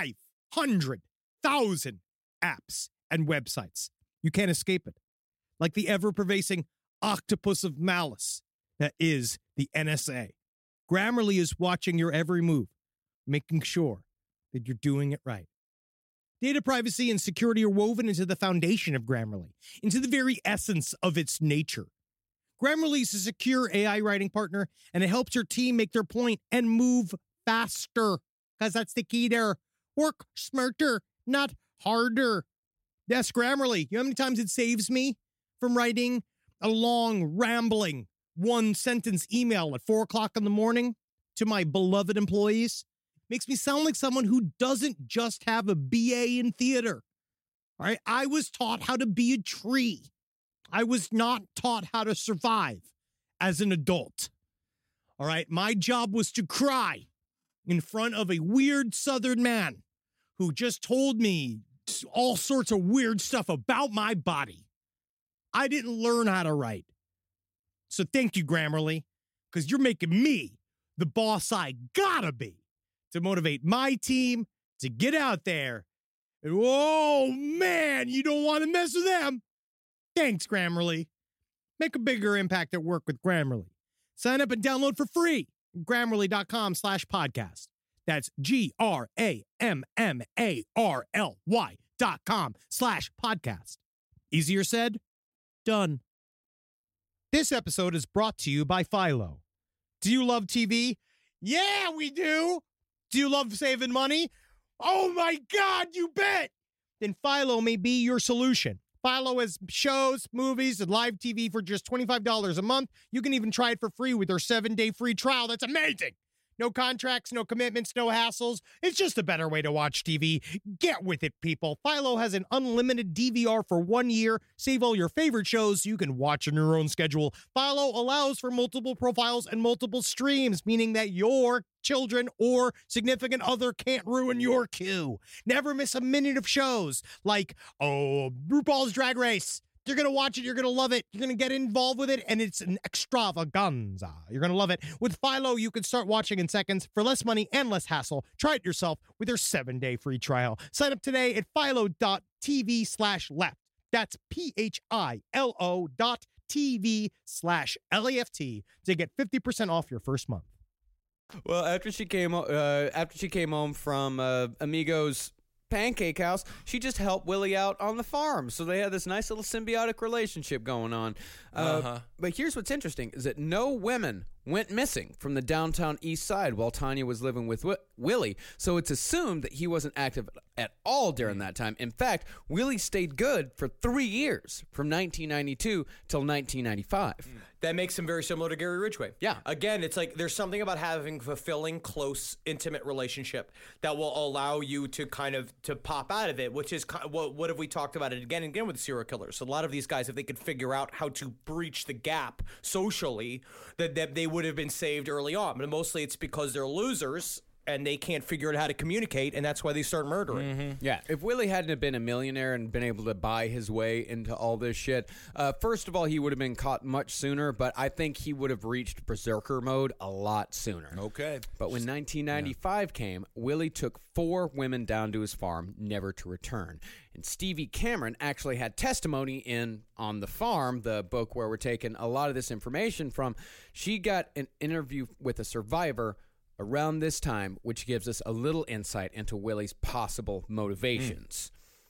500,000 apps and websites. You can't escape it. Like the ever-pervasive octopus of malice that is the NSA. Grammarly is watching your every move, making sure that you're doing it right. Data privacy and security are woven into the foundation of Grammarly, into the very essence of its nature. Grammarly is a secure AI writing partner, and it helps your team make their point and move faster, because that's the key there. Work smarter, not harder. Yes, Grammarly. You know how many times it saves me from writing a long, rambling, one-sentence email at 4 o'clock in the morning to my beloved employees? Makes me sound like someone who doesn't just have a BA in theater. All right? I was taught how to be a tree. I was not taught how to survive as an adult. All right? My job was to cry in front of a weird Southern man who just told me all sorts of weird stuff about my body. I didn't learn how to write. So thank you, Grammarly, because you're making me the boss I gotta be to motivate my team to get out there. And, oh, man, you don't want to mess with them. Thanks, Grammarly. Make a bigger impact at work with Grammarly. Sign up and download for free. Grammarly.com/podcast. That's GRAMMARLY.com/podcast. Easier said, done. This episode is brought to you by Philo. Do you love TV? Yeah, we do. Do you love saving money? Oh my God, you bet. Then Philo may be your solution. Philo has shows, movies, and live TV for just $25 a month. You can even try it for free with their 7-day free trial. That's amazing. No contracts, no commitments, no hassles. It's just a better way to watch TV. Get with it, people. Philo has an unlimited DVR for 1 year. Save all your favorite shows so you can watch on your own schedule. Philo allows for multiple profiles and multiple streams, meaning that your children or significant other can't ruin your queue. Never miss a minute of shows like, RuPaul's Drag Race. You're going to watch it. You're going to love it. You're going to get involved with it, and it's an extravaganza. You're going to love it. With Philo, you can start watching in seconds for less money and less hassle. Try it yourself with your 7-day free trial. Sign up today at philo.tv/left. That's philo.tv/left to get 50% off your first month. Well, after she came home from Amigo's Pancake House, she just helped Willie out on the farm. So they had this nice little symbiotic relationship going on. But here's what's interesting is that no women went missing from the downtown east side while Tanya was living with Willie. So it's assumed that he wasn't active at all during that time. In fact, Willie stayed good for 3 years, from 1992 till 1995. That makes him very similar to Gary Ridgway. Yeah. Again, it's like there's something about having a fulfilling, close, intimate relationship that will allow you to kind of to pop out of it, which is what have we talked about it again and again with serial killers. A lot of these guys, if they could figure out how to breach the gap socially, that they would have been saved early on. But mostly it's because they're losers and they can't figure out how to communicate, and that's why they start murdering. Yeah, if Willie hadn't have been a millionaire and been able to buy his way into all this shit, first of all, he would have been caught much sooner, but I think he would have reached berserker mode a lot sooner. Okay. But when 1995 came, Willie took 4 women down to his farm, never to return. And Stevie Cameron actually had testimony in On the Farm, the book where we're taking a lot of this information from. She got an interview with a survivor around this time, which gives us a little insight into Willie's possible motivations.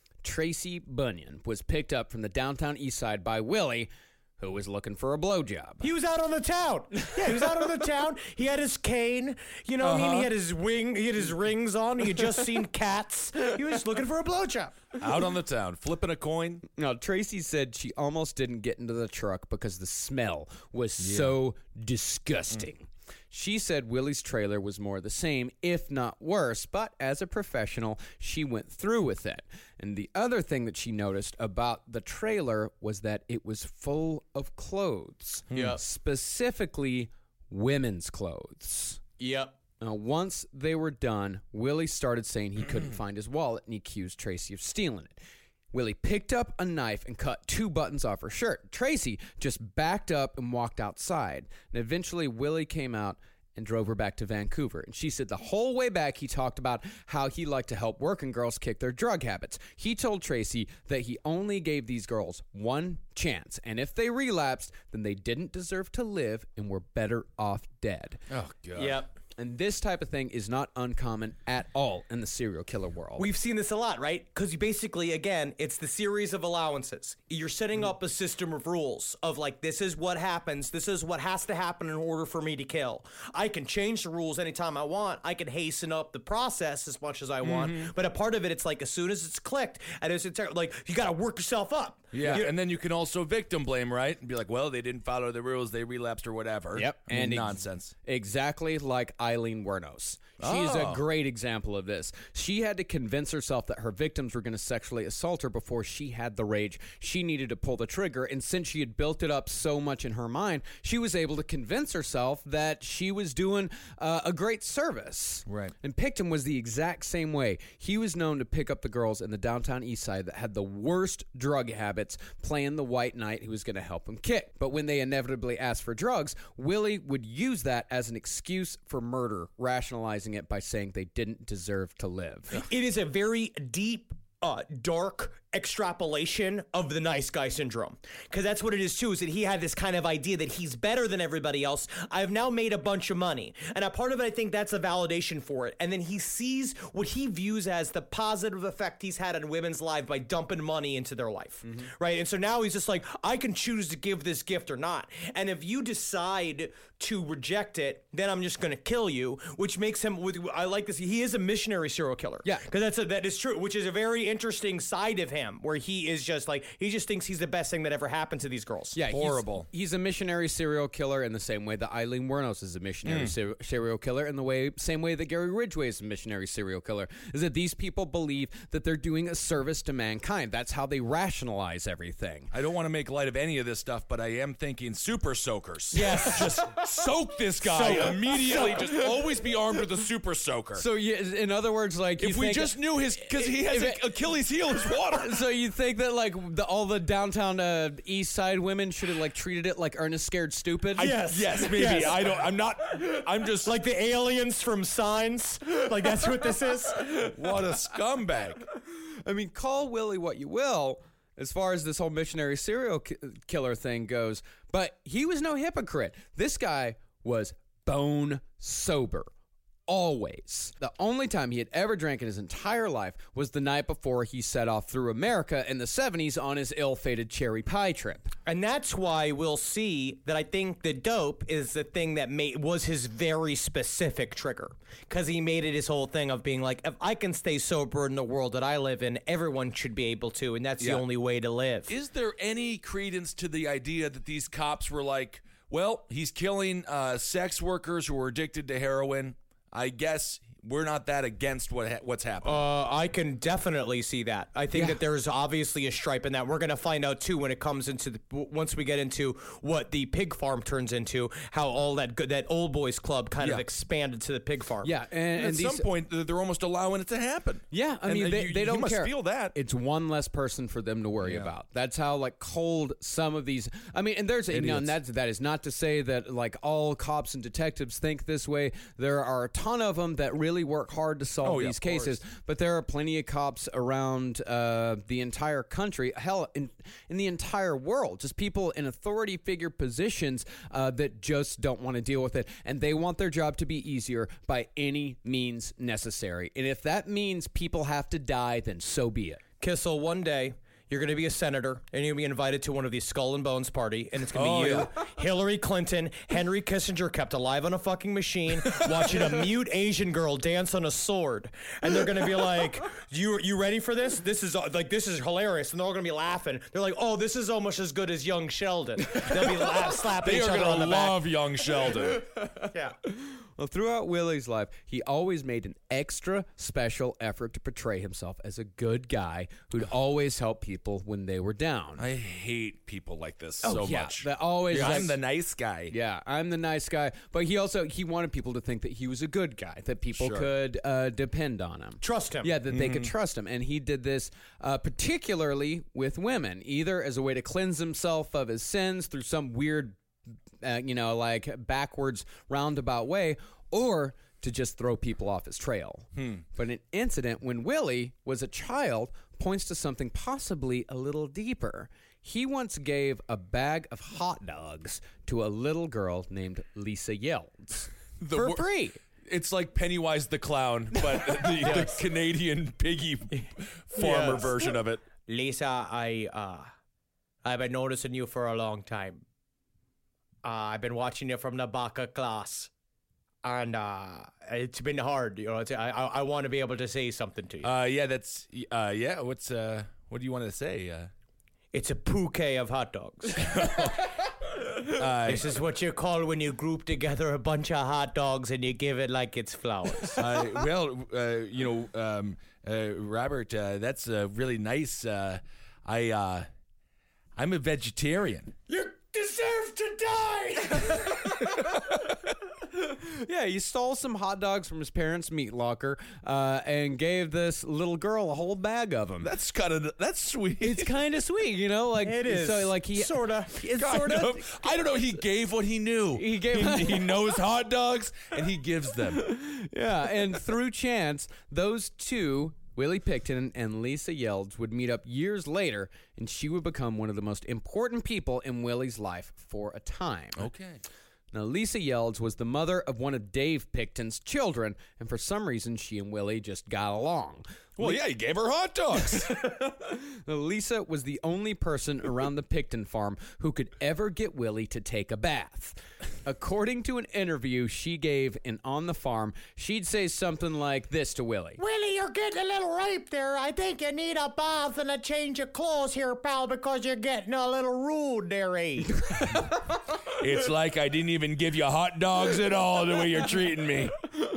Tracy Bunyan was picked up from the downtown east side by Willie, who was looking for a blowjob. He was out on the town. Yeah, he was out on the town. He had his cane. You know what I mean? He had his he had his rings on. He had just seen Cats. He was looking for a blowjob. Out on the town, flipping a coin. Now, Tracy said she almost didn't get into the truck because the smell was so disgusting. She said Willie's trailer was more the same, if not worse, but as a professional, she went through with it. And the other thing that she noticed about the trailer was that it was full of clothes. Yep. Specifically, women's clothes. Yep. Now, once they were done, Willie started saying he couldn't find his wallet and he accused Tracy of stealing it. Willie picked up a knife and cut 2 buttons off her shirt. Tracy just backed up and walked outside. And eventually, Willie came out and drove her back to Vancouver. And she said the whole way back, he talked about how he liked to help working girls kick their drug habits. He told Tracy that he only gave these girls one chance. And if they relapsed, then they didn't deserve to live and were better off dead. Oh, God. Yep. And this type of thing is not uncommon at all in the serial killer world. We've seen this a lot, right? Because basically, again, it's the series of allowances. You're setting up a system of rules of like, this is what happens. This is what has to happen in order for me to kill. I can change the rules anytime I want. I can hasten up the process as much as I want. But a part of it, it's like as soon as it's clicked, and it's like, you got to work yourself up. Yeah, and then you can also victim blame, right? And be like, well, they didn't follow the rules, they relapsed or whatever. Yep. And nonsense. Exactly like Eileen Wuornos. She is a great example of this. She had to convince herself that her victims were going to sexually assault her before she had the rage. She needed to pull the trigger, and since she had built it up so much in her mind, she was able to convince herself that she was doing a great service. Right. And Picton was the exact same way. He was known to pick up the girls in the downtown east side that had the worst drug habits, playing the white knight who was going to help him kick. But when they inevitably asked for drugs, Willie would use that as an excuse for murder, rationalizing it by saying they didn't deserve to live. It is a very deep, dark extrapolation of the nice guy syndrome, because that's what it is too, is that he had this kind of idea that he's better than everybody else. I've now made a bunch of money, and a part of it, I think that's a validation for it. And then he sees what he views as the positive effect he's had on women's lives by dumping money into their life, right? And so now he's just like, I can choose to give this gift or not, and if you decide to reject it, then I'm just going to kill you, which makes him, I like this, he is a missionary serial killer. Yeah. Because that is true, which is a very very interesting side of him where he is just like, he just thinks he's the best thing that ever happened to these girls. Yeah, Horrible. He's a missionary serial killer in the same way that Eileen Wuornos is a missionary serial killer, in the same way that Gary Ridgway is a missionary serial killer. Is that these people believe that they're doing a service to mankind. That's how they rationalize everything. I don't want to make light of any of this stuff, but I am thinking super soakers. Yes. Just soak this guy immediately. Just always be armed with a super soaker. So, in other words, like, if we just knew because he has Achilles heel is water. So you think that like all the downtown East Side women should have like treated it like Ernest Scared Stupid? Yes, maybe. Yes. I'm just like the aliens from Signs. Like that's what this is. What a scumbag. I mean, call Willie what you will, as far as this whole missionary serial killer thing goes, but he was no hypocrite. This guy was bone sober. Always. The only time he had ever drank in his entire life was the night before he set off through America in the 70s on his ill-fated cherry pie trip. And that's why we'll see that I think the dope is the thing that was his very specific trigger. Because he made it his whole thing of being like, if I can stay sober in the world that I live in, everyone should be able to, and that's the only way to live. Is there any credence to the idea that these cops were like, well, he's killing sex workers who are addicted to heroin? I guess we're not that against what's happening. I can definitely see that. I think that there's obviously a stripe in that. We're going to find out, too, when it comes into once we get into what the pig farm turns into, how all that old boys club kind of expanded to the pig farm. Yeah, and at some point, they're almost allowing it to happen. Yeah, I mean, they don't must care. Feel that. It's one less person for them to worry about. That's how like cold some of these. I mean, and there's and that is not to say that like all cops and detectives think this way. There are a ton of them that really work hard to solve these cases, but there are plenty of cops around the entire country, hell, in the entire world, just people in authority figure positions that just don't want to deal with it, and they want their job to be easier by any means necessary. And if that means people have to die, then so be it. Kissel, one day you're going to be a senator, and you're going to be invited to one of these Skull and Bones party, and it's going to be you, Hillary Clinton, Henry Kissinger kept alive on a fucking machine, watching a mute Asian girl dance on a sword, and they're going to be like, "You ready for this? This is hilarious," and they're all going to be laughing. They're like, "Oh, this is almost as good as Young Sheldon." They'll be slapping each other on the back. They are going to love Young Sheldon. Yeah. Well, throughout Willie's life, he always made an extra special effort to portray himself as a good guy who'd always help people when they were down. I hate people like this so much. That always. I'm the nice guy. Yeah, I'm the nice guy. But he wanted people to think that he was a good guy, that people could depend on him. Trust him. Yeah, that they could trust him. And he did this particularly with women, either as a way to cleanse himself of his sins through some weird like backwards roundabout way, or to just throw people off his trail. But an incident when Willie was a child points to something possibly a little deeper. He once gave a bag of hot dogs to a little girl named Lisa Yelds for free. It's like Pennywise the Clown, but the Canadian piggy farmer version of it. Lisa, I've been noticing you for a long time. I've been watching you from the back of class, and it's been hard. I want to be able to say something to you. What do you want to say? It's a bouquet of hot dogs. This is what you call when you group together a bunch of hot dogs and you give it like it's flowers. Robert, that's really nice. I'm a vegetarian. You deserve to die! Yeah, he stole some hot dogs from his parents' meat locker and gave this little girl a whole bag of them. That's sweet. It's kind of sweet, like it is. So like he sorta. I don't know. He gave what he knew. He knows hot dogs and he gives them. Yeah, and through chance, those two, Willie Pickton and Lisa Yelds, would meet up years later, and she would become one of the most important people in Willie's life for a time. Okay. Now, Lisa Yelds was the mother of one of Dave Pickton's children, and for some reason, she and Willie just got along. Well, yeah, he gave her hot dogs. Now, Lisa was the only person around the Pickton farm who could ever get Willie to take a bath. according to an interview she gave in On the Farm, she'd say something like this to Willie. Willie, you're getting a little raped there. I think you need a bath and a change of clothes here, pal, because you're getting a little rude there, eh? It's like I didn't even give you hot dogs at all the way you're treating me.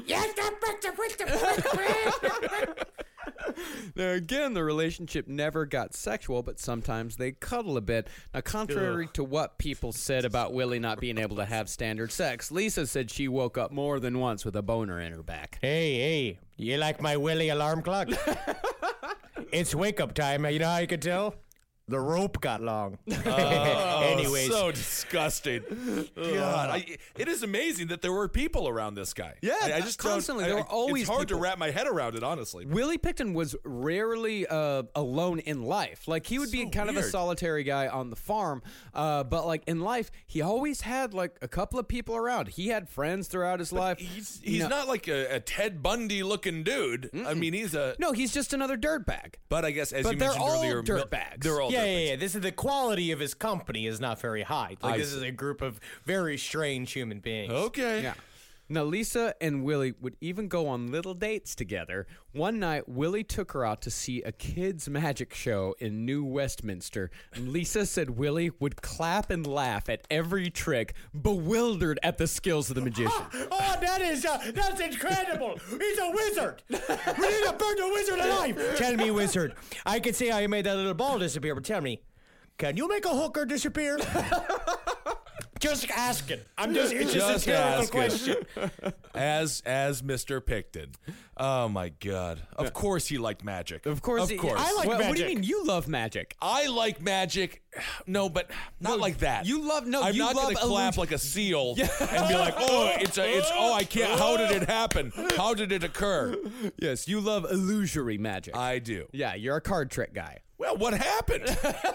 Now, again, the relationship never got sexual, but sometimes they cuddle a bit. Now, contrary to what people said about Willie not being able to have standard sex, Lisa said she woke up more than once with a boner in her back. Hey, you like my Willie alarm clock? It's wake-up time. You know how you can tell? The rope got long. Anyways. So disgusting. God, it is amazing that there were people around this guy. Yeah, I just constantly. don't, There were always It's hard people. to wrap my head around it, honestly. Willie Picton was rarely alone in life. Like, he would be kind of a weird. solitary guy on the farm, but, like, in life, he always had, like, a couple of people around. He had friends throughout his life. He's not like a Ted Bundy-looking dude. I mean, he's a... No, he's just another dirtbag. But I guess, as But you they're mentioned all earlier... dirtbags. They're all Yeah. This is the quality of his company is not very high. Like, this is a group of very strange human beings. Okay. Yeah. Now, Lisa and Willie would even go on little dates together. One night, Willie took her out to see a kids' magic show in New Westminster. And Lisa said Willie would clap and laugh at every trick, bewildered at the skills of the magician. Oh, that's incredible. He's a wizard. We need to burn the wizard alive. Tell me, wizard. I can see how you made that little ball disappear, but tell me, can you make a hooker disappear? Just asking. It's just a rhetorical question. As Mr. Picton. Oh, my God. Of course he liked magic. Of course. Of course. I like What do you magic. mean you love magic? I like magic. No, but not like that. You love I'm you not love gonna clap illusion. like a seal and be like, I can't. How did it happen? How did it occur? Yes, you love illusory magic. I do. Yeah, you're a card trick guy. Well, what happened?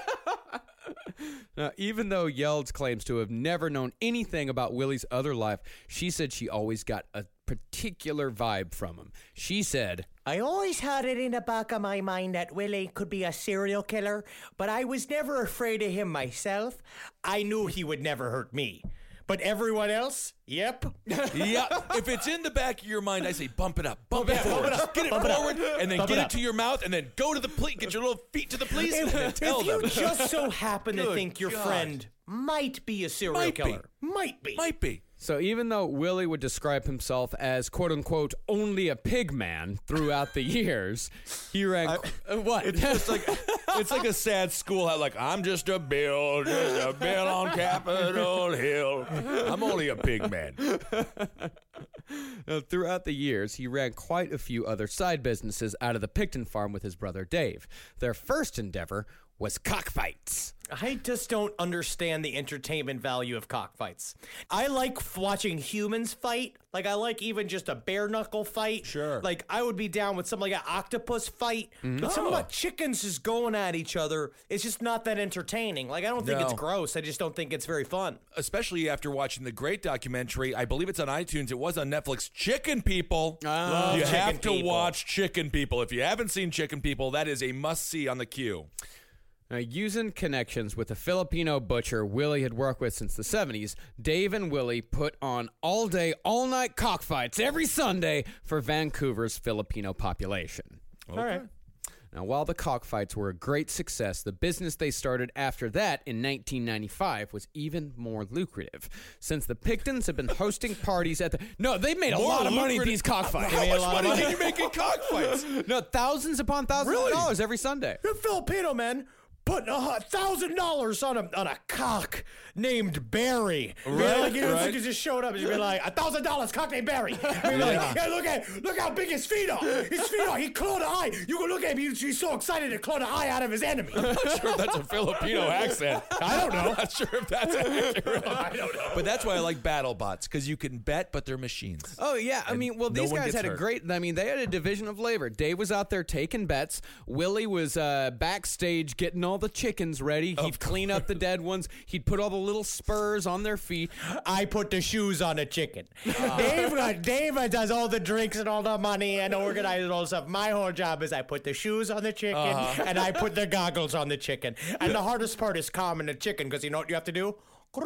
Now, even though Yelds claims to have never known anything about Willie's other life, she said she always got a particular vibe from him. She said, I always had it in the back of my mind that Willie could be a serial killer, but I was never afraid of him myself. I knew he would never hurt me. But everyone else, yep. Yeah. If it's in the back of your mind, I say bump it up, bump it forward, just get it forward, and then get it to your mouth, and then go to the police, get your little feet to the police, and then tell If them. you just so happen to Good think your God. friend might be a serial killer. Might be. Might be. so even though Willie would describe himself as quote-unquote only a pig man throughout the years, he ran... what? It's just like it's like a sad schoolhouse. Like, I'm just a bill on Capitol Hill. I'm only a pig man. Now, throughout the years, he ran quite a few other side businesses out of the Picton farm with his brother Dave. Their first endeavor was cockfights. I just don't understand the entertainment value of cockfights. I like watching humans fight. Like, I like even just a bare knuckle fight. Sure. Like, I would be down with something like an octopus fight. But some of the chickens just going at each other, it's just not that entertaining. Like, I don't think it's No. gross. I just don't think it's very fun. Especially after watching the great documentary, I believe it's on iTunes, it was on Netflix, Chicken People. Love You Chicken have to People. watch Chicken People. If you haven't seen Chicken People, that is a must-see on the queue. Now, using connections with a Filipino butcher Willie had worked with since the 70s, Dave and Willie put on all-day, all-night cockfights every Sunday for Vancouver's Filipino population. All right. Now, while the cockfights were a great success, the business they started after that in 1995 was even more lucrative. Since the Pictons have been hosting parties at the... No, they made a lot of money at these cockfights. How much money did you make in cockfights? No, thousands upon thousands of dollars every Sunday. You're Filipino, man. Putting $1,000 on a cock named Barry. Right, Like, right. you just showed up and you'd be like, $1,000 cock named Barry. And you're like, yeah, look how big his feet are. His feet are. He clawed an eye. You go look at him. He's so excited to claw the eye out of his enemy. I'm not sure if that's a Filipino accent. I don't know. I'm not sure if that's accurate. I don't know. But that's why I like BattleBots, because you can bet, but they're machines. Oh, yeah. I mean, well, no these one guys gets had a hurt. great... I mean, they had a division of labor. Dave was out there taking bets. Willie was backstage getting all the chickens ready. He'd clean up the dead ones. He'd put all the little spurs on their feet. I put the shoes on the chicken. Dave does all the drinks and all the money and organizes all the stuff. My whole job is I put the shoes on the chicken and I put the goggles on the chicken. And the hardest part is calming the chicken because you know what you have to do?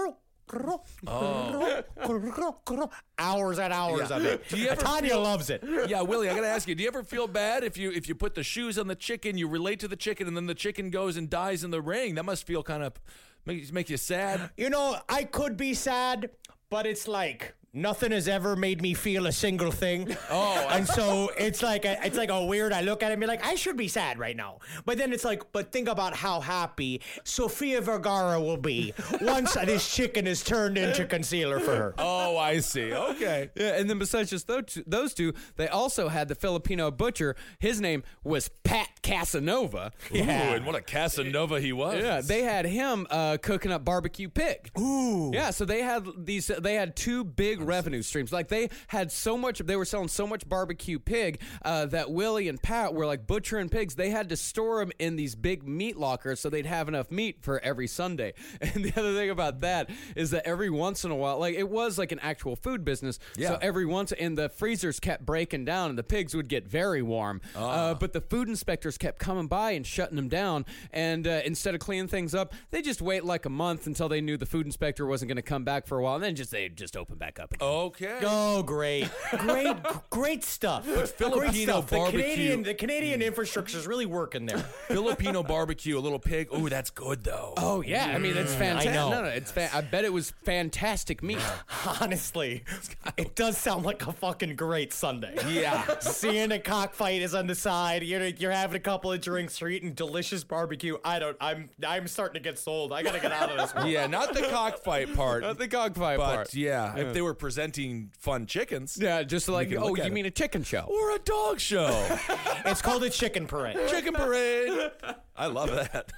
Hours and hours of it. Do you ever Tanya loves it. Yeah, Willie, I gotta ask you, do you ever feel bad if you put the shoes on the chicken, you relate to the chicken, and then the chicken goes and dies in the ring? That must feel kind of make you sad. You know, I could be sad, but it's like nothing has ever made me feel a single thing. And so it's like a weird. I look at it and be like, I should be sad right now. But then it's like, but think about how happy Sofia Vergara will be once this chicken is turned into concealer for her. Oh, I see. Okay. Yeah, and then besides just those two, they also had the Filipino butcher. His name was Pat Casanova. Ooh, and what a Casanova he was. Yeah, they had him cooking up barbecue pig. Ooh. Yeah, so they had two big revenue streams. Like they were selling so much barbecue pig that Willie and Pat were like butchering pigs. They had to store them in these big meat lockers so they'd have enough meat for every Sunday. And the other thing about that is that every once in a while, like it was like an actual food business. Yeah. So every once, and the freezers kept breaking down and the pigs would get very warm. But the food inspectors kept coming by and shutting them down. And instead of cleaning things up, they just wait like a month until they knew the food inspector wasn't going to come back for a while. And then they'd just open back up again. Okay. Oh, great stuff. But Filipino barbecue. The Canadian infrastructure is really working there. Filipino barbecue, a little pig. Ooh, that's good though. Oh yeah, I mean it's fantastic. I know. No, it's I bet it was fantastic meat. Honestly, it does sound like a fucking great Sunday. Yeah. Seeing a cockfight is on the side. You're having a couple of drinks, you're eating delicious barbecue. I'm starting to get sold. I gotta get out of this one. Yeah, not the cockfight part. Not the cockfight but part. yeah, if they were presenting fun chickens. Yeah, just like, can oh, look at you it. mean a chicken show? Or a dog show. It's called a chicken parade. Chicken parade. I love that.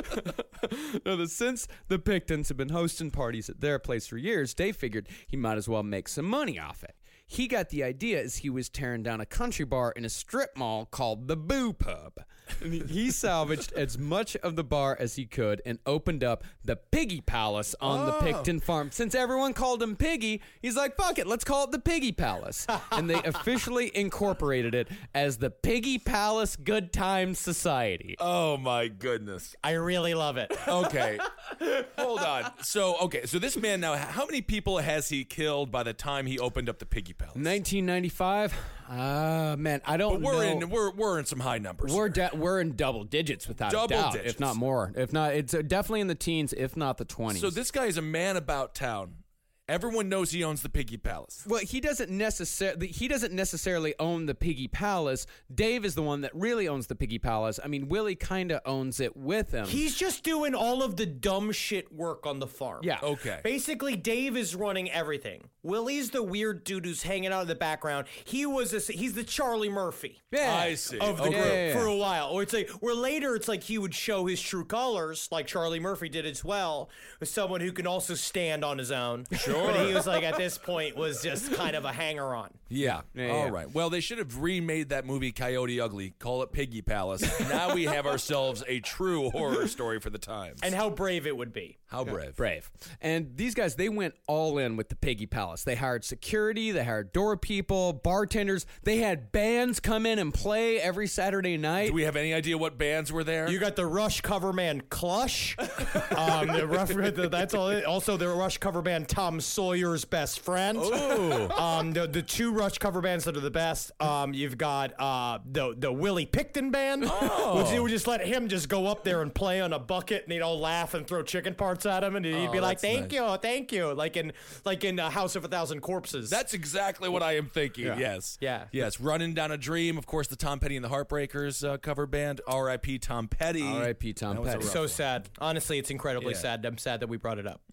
No, since the Pictons have been hosting parties at their place for years, Dave figured he might as well make some money off it. He got the idea as he was tearing down a country bar in a strip mall called the Boo Pub. And he salvaged as much of the bar as he could and opened up the Piggy Palace on the Picton farm. Since everyone called him Piggy, he's like, fuck it, let's call it the Piggy Palace. And they officially incorporated it as the Piggy Palace Good Times Society. Oh my goodness. I really love it. Okay. Hold on. So this man now, how many people has he killed by the time he opened up the Piggy Palace? 1995? Man, I don't know. We're in some high numbers. We're in double digits without Double a doubt, digits. if not more. If not, it's definitely in the teens, if not the 20s. So this guy is a man about town. Everyone knows he owns the Piggy Palace. Well, he doesn't necessarily own the Piggy Palace. Dave is the one that really owns the Piggy Palace. I mean, Willie kind of owns it with him. He's just doing all of the dumb shit work on the farm. Yeah. Okay. Basically, Dave is running everything. Willie's the weird dude who's hanging out in the background. He's the Charlie Murphy. Yeah. I see. Of the Okay. group Yeah. for a while. Or it's like where later it's like he would show his true colors, like Charlie Murphy did as well, as someone who can also stand on his own. Sure. But he was like at this point was just kind of a hanger-on. Yeah. Yeah, All yeah. right. Well, they should have remade that movie Coyote Ugly. Call it Piggy Palace. Now we have ourselves a true horror story for the times. And how brave it would be. how brave. Brave. And these guys, they went all in with the Piggy Palace. They hired security, they hired door people, bartenders. They had bands come in and play every Saturday night. Do we have any idea what bands were there? You got the Rush cover band Clush. That's all. Also, the Rush cover band Tom Sawyer's Best Friend. The two Rush cover bands that are the best. You've got the Willie Picton band, which you would just let him just go up there and play on a bucket, and he'd all laugh and throw chicken parts at him, and he'd be like, "Thank you," like in House of a Thousand Corpses. That's exactly what I am thinking. Yeah. Yes. Yeah. Yes. Running Down a Dream. Of course, the Tom Petty and the Heartbreakers cover band. R.I.P. Tom Petty. R.I.P. Tom That was a Petty. rough so one. sad. Honestly, it's incredibly Yeah. sad. I'm sad that we brought it up.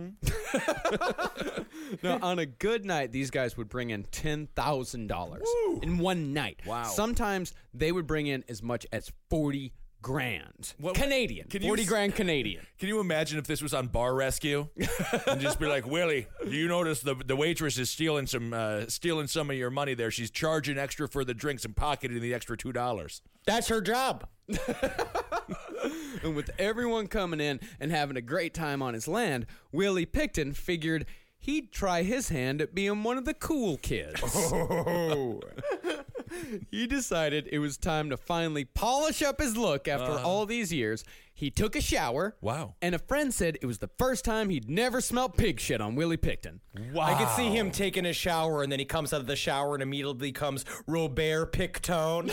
Now, on a good night, these guys would bring in $10,000 in one night. Wow. Sometimes they would bring in as much as 40 grand. What- Canadian. can you 40 s- grand Canadian. Can you imagine if this was on Bar Rescue and just be like, Willie, do you notice the waitress is stealing some of your money there? She's charging extra for the drinks and pocketing the extra $2. That's her job. And with everyone coming in and having a great time on his land, Willie Picton figured he'd try his hand at being one of the cool kids. He decided it was time to finally polish up his look after all these years. He took a shower. Wow. And a friend said it was the first time he'd never smelled pig shit on Willie Picton. Wow. I could see him taking a shower, and then he comes out of the shower and immediately comes Robert Picton.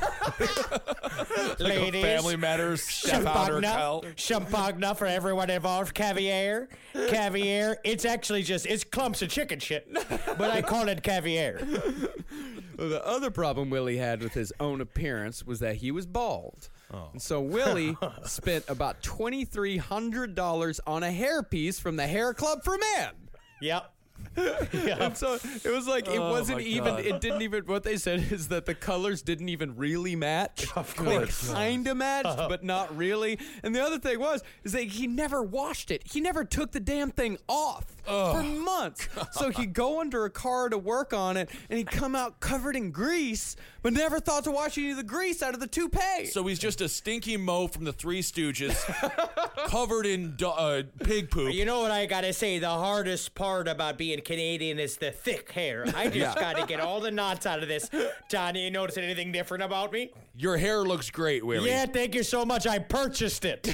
Ladies, Family Matters, Chef Outer Cal. champagne for everyone involved. Caviar. It's actually it's clumps of chicken shit, but I call it caviar. Well, the other problem Willie had with his own appearance was that he was bald. And so Willie spent about $2,300 on a hairpiece from the Hair Club for Men. Yep. And so it was like, it Oh, wasn't my even, God. it didn't even, what they said is that the colors didn't even really match. Of course. They kind of matched, but not really. And the other thing is that he never washed it. He never took the damn thing off for months. So he'd go under a car to work on it, and he'd come out covered in grease, but never thought to wash any of the grease out of the toupee. So he's just a stinky Mo from the Three Stooges, covered in pig poop. You know what I gotta say? The hardest part about being Canadian is the thick hair. I just gotta get all the knots out of this. Johnny, you notice anything different about me? Your hair looks great, Willie. Yeah, thank you so much. I purchased it.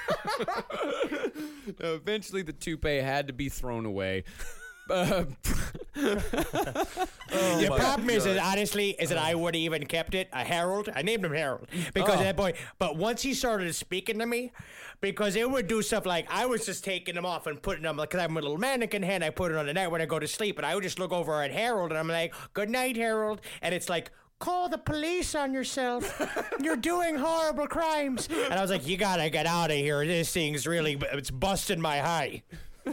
Eventually, the toupee had to be thrown away. The problem is that honestly, is that I would have even kept it. Harold, I named him Harold because of that boy. But once he started speaking to me, because it would do stuff like I was just taking them off and putting them, because I'm a little mannequin hand, I put it on the night when I go to sleep, and I would just look over at Harold and I'm like, "Good night, Harold," and it's like, "Call the police on yourself. You're doing horrible crimes." And I was like, "You gotta get out of here. This thing's it's busting my high."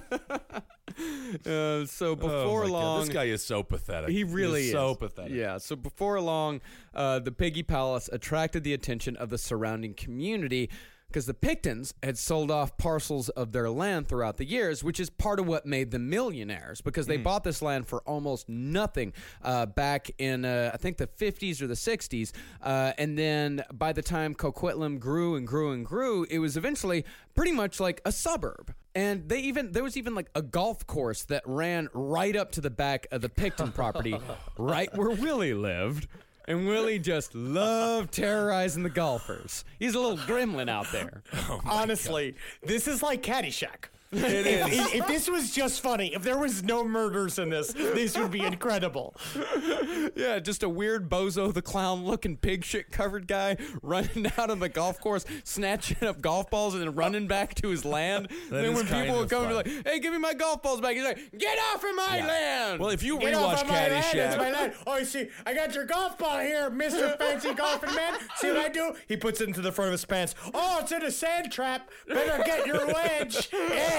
So before my God, long, this guy is so pathetic. he really is so pathetic. Yeah. So before long, the Piggy Palace attracted the attention of the surrounding community because the Pictons had sold off parcels of their land throughout the years, which is part of what made them millionaires because they bought this land for almost nothing back in, I think, the 50s or the 60s. And then by the time Coquitlam grew and grew and grew, it was eventually pretty much like a suburb. And there was even like a golf course that ran right up to the back of the Picton property, right where Willie lived. And Willie just loved terrorizing the golfers. He's a little gremlin out there. Honestly, this is like Caddyshack. If this was just funny, if there was no murders in this would be incredible. Yeah, just a weird Bozo the Clown looking pig shit covered guy running out on the golf course, snatching up golf balls and then running back to his land. And then when people would come and be like, "Hey, give me my golf balls back," he's like, "Get off of my land!" Well, if you Get off rewatch of my land, it's my Caddyshack, land. Oh, you see, I got your golf ball here, Mr. Fancy Golfing Man. See what I do? He puts it into the front of his pants. Oh, it's in a sand trap. Better get your wedge.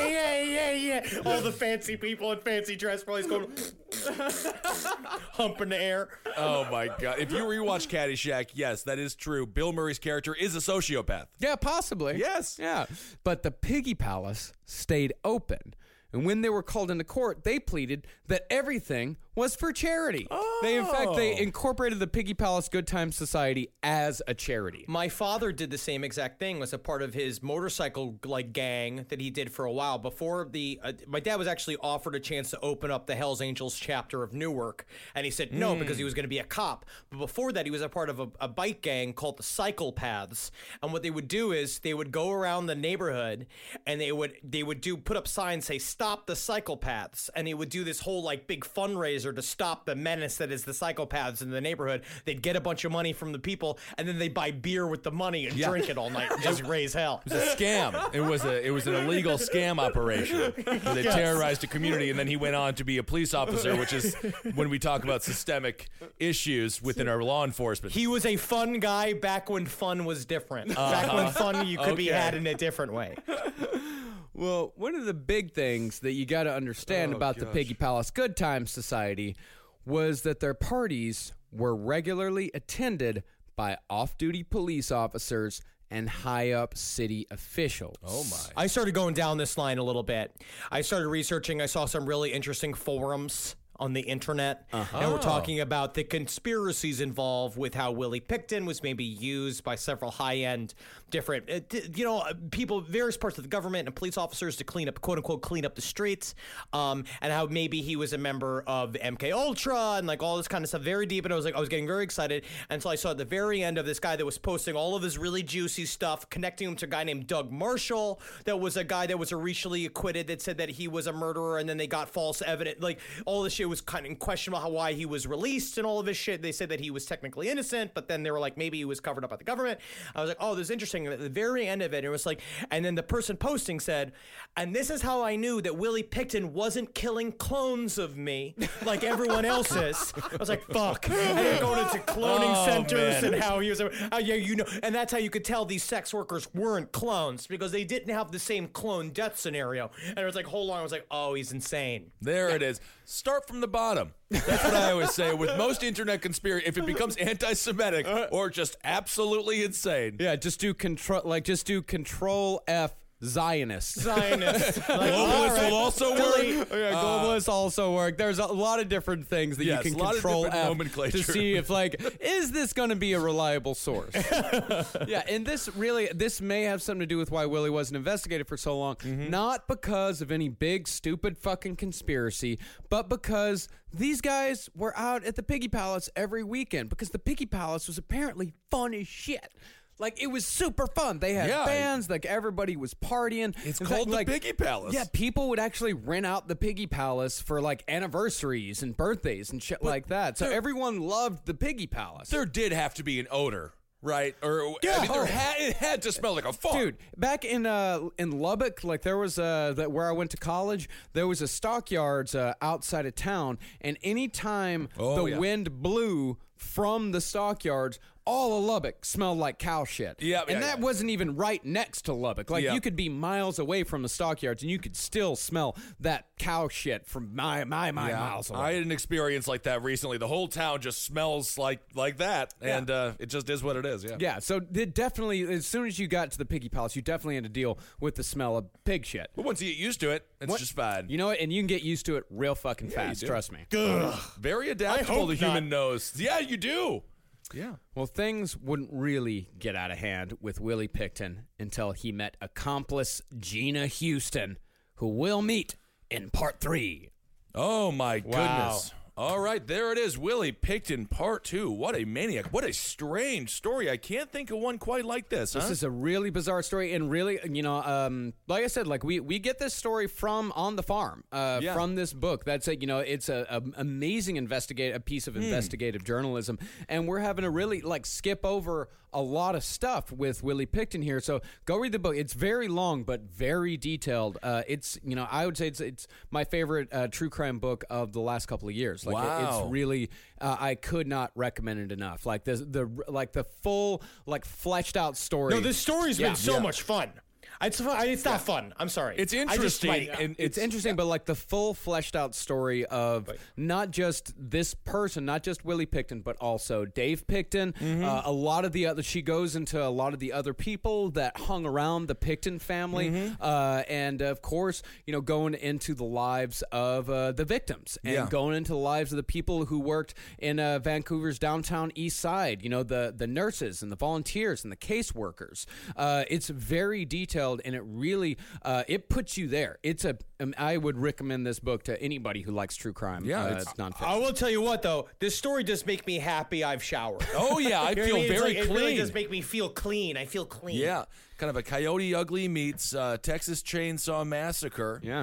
Yeah. All the fancy people in fancy dress probably going hump in the air. oh my God. If you rewatch Caddyshack, yes, that is true. Bill Murray's character is a sociopath. Yeah, possibly. Yes. Yeah. But the Piggy Palace stayed open. And when they were called into court, they pleaded that everything was for charity. They incorporated the Piggy Palace Good Times Society as a charity. My father did the same exact thing as a part of his motorcycle gang that he did for a while before my dad was actually offered a chance to open up the Hells Angels chapter of Newark, and he said no because he was going to be a cop. But before that, he was a part of a bike gang called the Cycle Paths, and what they would do is they would go around the neighborhood and they would put up signs say "Stop the Cycle Paths," and he would do this whole like big fundraiser to stop the menace that is the psychopaths in the neighborhood. They'd get a bunch of money from the people, and then they'd buy beer with the money and drink it all night and just raise hell. It was a scam. It was an illegal scam operation. They terrorized a community, and then he went on to be a police officer, which is when we talk about systemic issues within our law enforcement. He was a fun guy back when fun was different. Back when fun you could be had in a different way. Well, one of the big things that you got to understand about the Piggy Palace Good Times Society was that their parties were regularly attended by off-duty police officers and high-up city officials. Oh, my. I started going down this line a little bit. I started researching. I saw some really interesting forums on the internet. And we're talking about the conspiracies involved with how Willie Pickton was maybe used by several high-end different, people, various parts of the government and police officers to clean up, quote-unquote, clean up the streets, and how maybe he was a member of MK Ultra and like all this kind of stuff, very deep. And I was getting very excited until I saw at the very end of this guy that was posting all of his really juicy stuff, connecting him to a guy named Doug Marshall, that was a guy that was recently acquitted that said that he was a murderer, and then they got false evidence. Like, all this shit was kind of questionable why he was released and all of his shit. They said that he was technically innocent, but then they were like, maybe he was covered up by the government. I was like, oh, this is interesting. And at the very end of it, it was like, and then the person posting said, and this is how I knew that Willie Pickton wasn't killing clones of me like everyone else is. I was like, fuck. And they're going into cloning centers and how he was, and that's how you could tell these sex workers weren't clones, because they didn't have the same clone death scenario. And it was like, hold on. I was like, oh, he's insane. There it is. Start from the bottom. That's what I always say with most internet conspiracy. If it becomes anti-Semitic or just absolutely insane, just do control F. Zionists. Globalists will also work. Globalists also work. There's a lot of different things that you can control F to see if, is this going to be a reliable source? And this may have something to do with why Willie wasn't investigated for so long. Not because of any big, stupid fucking conspiracy, but because these guys were out at the Piggy Palace every weekend, because the Piggy Palace was apparently fun as shit. Like, it was super fun. They had bands. Like, everybody was partying. It's called the Piggy Palace. Yeah, people would actually rent out the Piggy Palace for, like, anniversaries and birthdays and shit like that. So everyone loved the Piggy Palace. There did have to be an odor, right? Or it had to smell like a farm. Dude, back in Lubbock, like, there was where I went to college, there was a stockyards outside of town, and anytime wind blew from the stockyards, all of Lubbock smelled like cow shit. That wasn't even right next to Lubbock. Like, you could be miles away from the stockyards, and you could still smell that cow shit from miles away. I had an experience like that recently. The whole town just smells like that, and it just is what it is. So it definitely, as soon as you got to the Piggy Palace, you definitely had to deal with the smell of pig shit. But once you get used to it, it's just fine. You know what? And you can get used to it real fucking fast. Trust me. Very adaptable to human nose. Yeah, you do. Yeah. Well, things wouldn't really get out of hand with Willie Pickton until he met accomplice Gina Houston, who we'll meet in part 3. Oh, my goodness. All right, there it is. Willie Pickton, part 2. What a maniac. What a strange story. I can't think of one quite like this, This is a really bizarre story, and really, like I said, like we get this story from On the Farm, from this book. That's it. It's a amazing piece of investigative journalism, and we're having to really, skip over a lot of stuff with Willie Pickton here. So go read the book. It's very long, but very detailed. It's, I would say it's my favorite true crime book of the last couple of years. It's really, I could not recommend it enough. Like the full, fleshed out story. No, this story's been so much fun. It's not fun. I'm sorry. It's interesting. It's interesting, but the full fleshed out story of not just this person, not just Willie Pickton, but also Dave Pickton. A lot of the other, she goes into a lot of the other people that hung around the Pickton family, and of course, going into the lives of the victims and going into the lives of the people who worked in Vancouver's downtown east side. The nurses and the volunteers and the caseworkers. It's very detailed. And it really, it puts you there. I would recommend this book to anybody who likes true crime. It's nonfiction. I will tell you what, though, this story does make me happy I've showered. Oh, yeah, I feel very clean. It really does make me feel clean. I feel clean. Yeah, kind of a Coyote Ugly meets Texas Chainsaw Massacre. Yeah.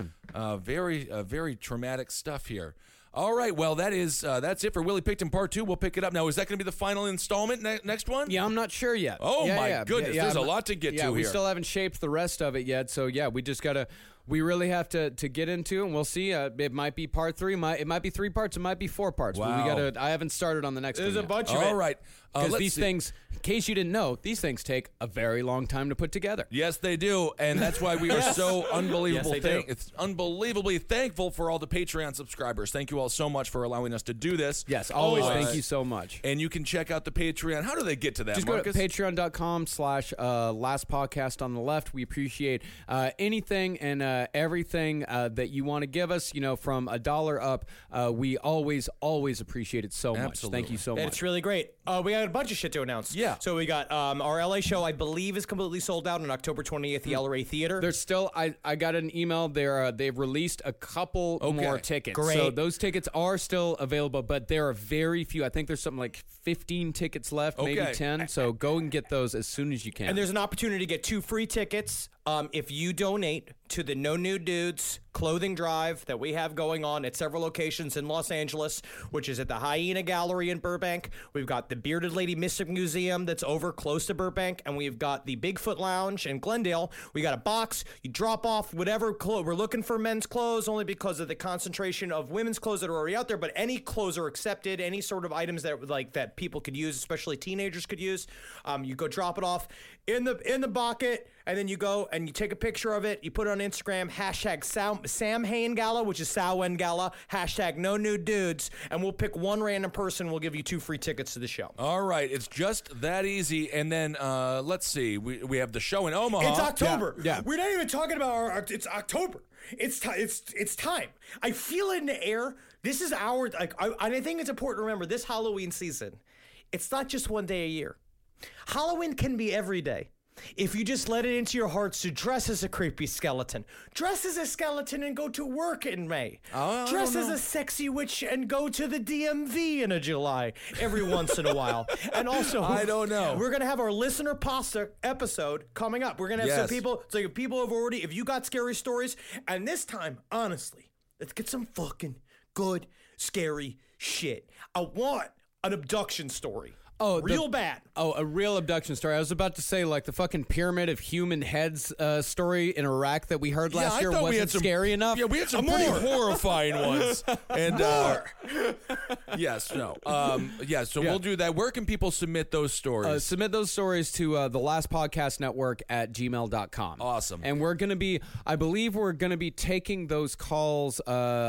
Very traumatic stuff here. All right, well, that's it for Willie Pickton Part 2. We'll pick it up. Now, is that going to be the final installment next one? Yeah, I'm not sure yet. Oh, my goodness. There's a lot to get to here. We still haven't shaped the rest of it yet. So, we just got to... We really have to get into, and we'll see. It might be part 3. It might be 3 parts. It might be 4 parts. Wow. But I haven't started on the next one. There's a bunch of it. All right. Because these things, in case you didn't know, these things take a very long time to put together. Yes, they do, and that's why we are so unbelievably thankful for all the Patreon subscribers. Thank you all so much for allowing us to do this. Yes, always. Thank you so much. And you can check out the Patreon. How do they get to that, Just Marcus? Go to patreon.com/last podcast on the left. We appreciate anything and everything that you want to give us, from $1 up. We always appreciate it so much. Absolutely. Thank you so much. It's really great. We got a bunch of shit to announce. Yeah. So we got our LA show, I believe, is completely sold out on October 28th, the El Rey Theater. There's still, I got an email. They've released a couple more tickets. Great. So those tickets are still available, but there are very few. I think there's something like 15 tickets left, maybe 10. So go and get those as soon as you can. And there's an opportunity to get 2 free tickets if you donate to the No Nude Dudes clothing drive that we have going on at several locations in Los Angeles, which is at the Hyena Gallery in Burbank. We've got the Bearded Lady Mystic Museum that's over close to Burbank, and we've got the Bigfoot Lounge in Glendale. We got a box. You drop off whatever clothes. We're looking for men's clothes only because of the concentration of women's clothes that are already out there, but any clothes are accepted. Any sort of items that people could use, especially teenagers could use. You go drop it off in the bucket, and then you go and you take a picture of it. You put it on Instagram, hashtag Sam Hain Gala, which is Samhain Gala, hashtag No Nude Dudes, and we'll pick one random person. We'll give you 2 free tickets to the show. All right, it's just that easy. And then let's see, we have the show in Omaha. It's October. Yeah. We're not even talking about it's October. It's time. I feel it in the air. This is our I think it's important to remember this Halloween season. It's not just one day a year. Halloween can be every day. If you just let it into your hearts to dress as a creepy skeleton, dress as a skeleton and go to work in May. Dress as a sexy witch and go to the DMV in July every once in a while. And also, I don't know. We're gonna have our listener pasta episode coming up. We're gonna have some people. So people have already. If you got scary stories, and this time, honestly, let's get some fucking good scary shit. I want an abduction story. Oh, real bad. Oh, a real abduction story. I was about to say, like the fucking pyramid of human heads story in Iraq that we heard last year wasn't scary enough. Yeah, we had some pretty horrifying ones. And yes, no. So we'll do that. Where can people submit those stories? Submit those stories to the Last Podcast Network at gmail.com. Awesome. And I believe we're going to be taking those calls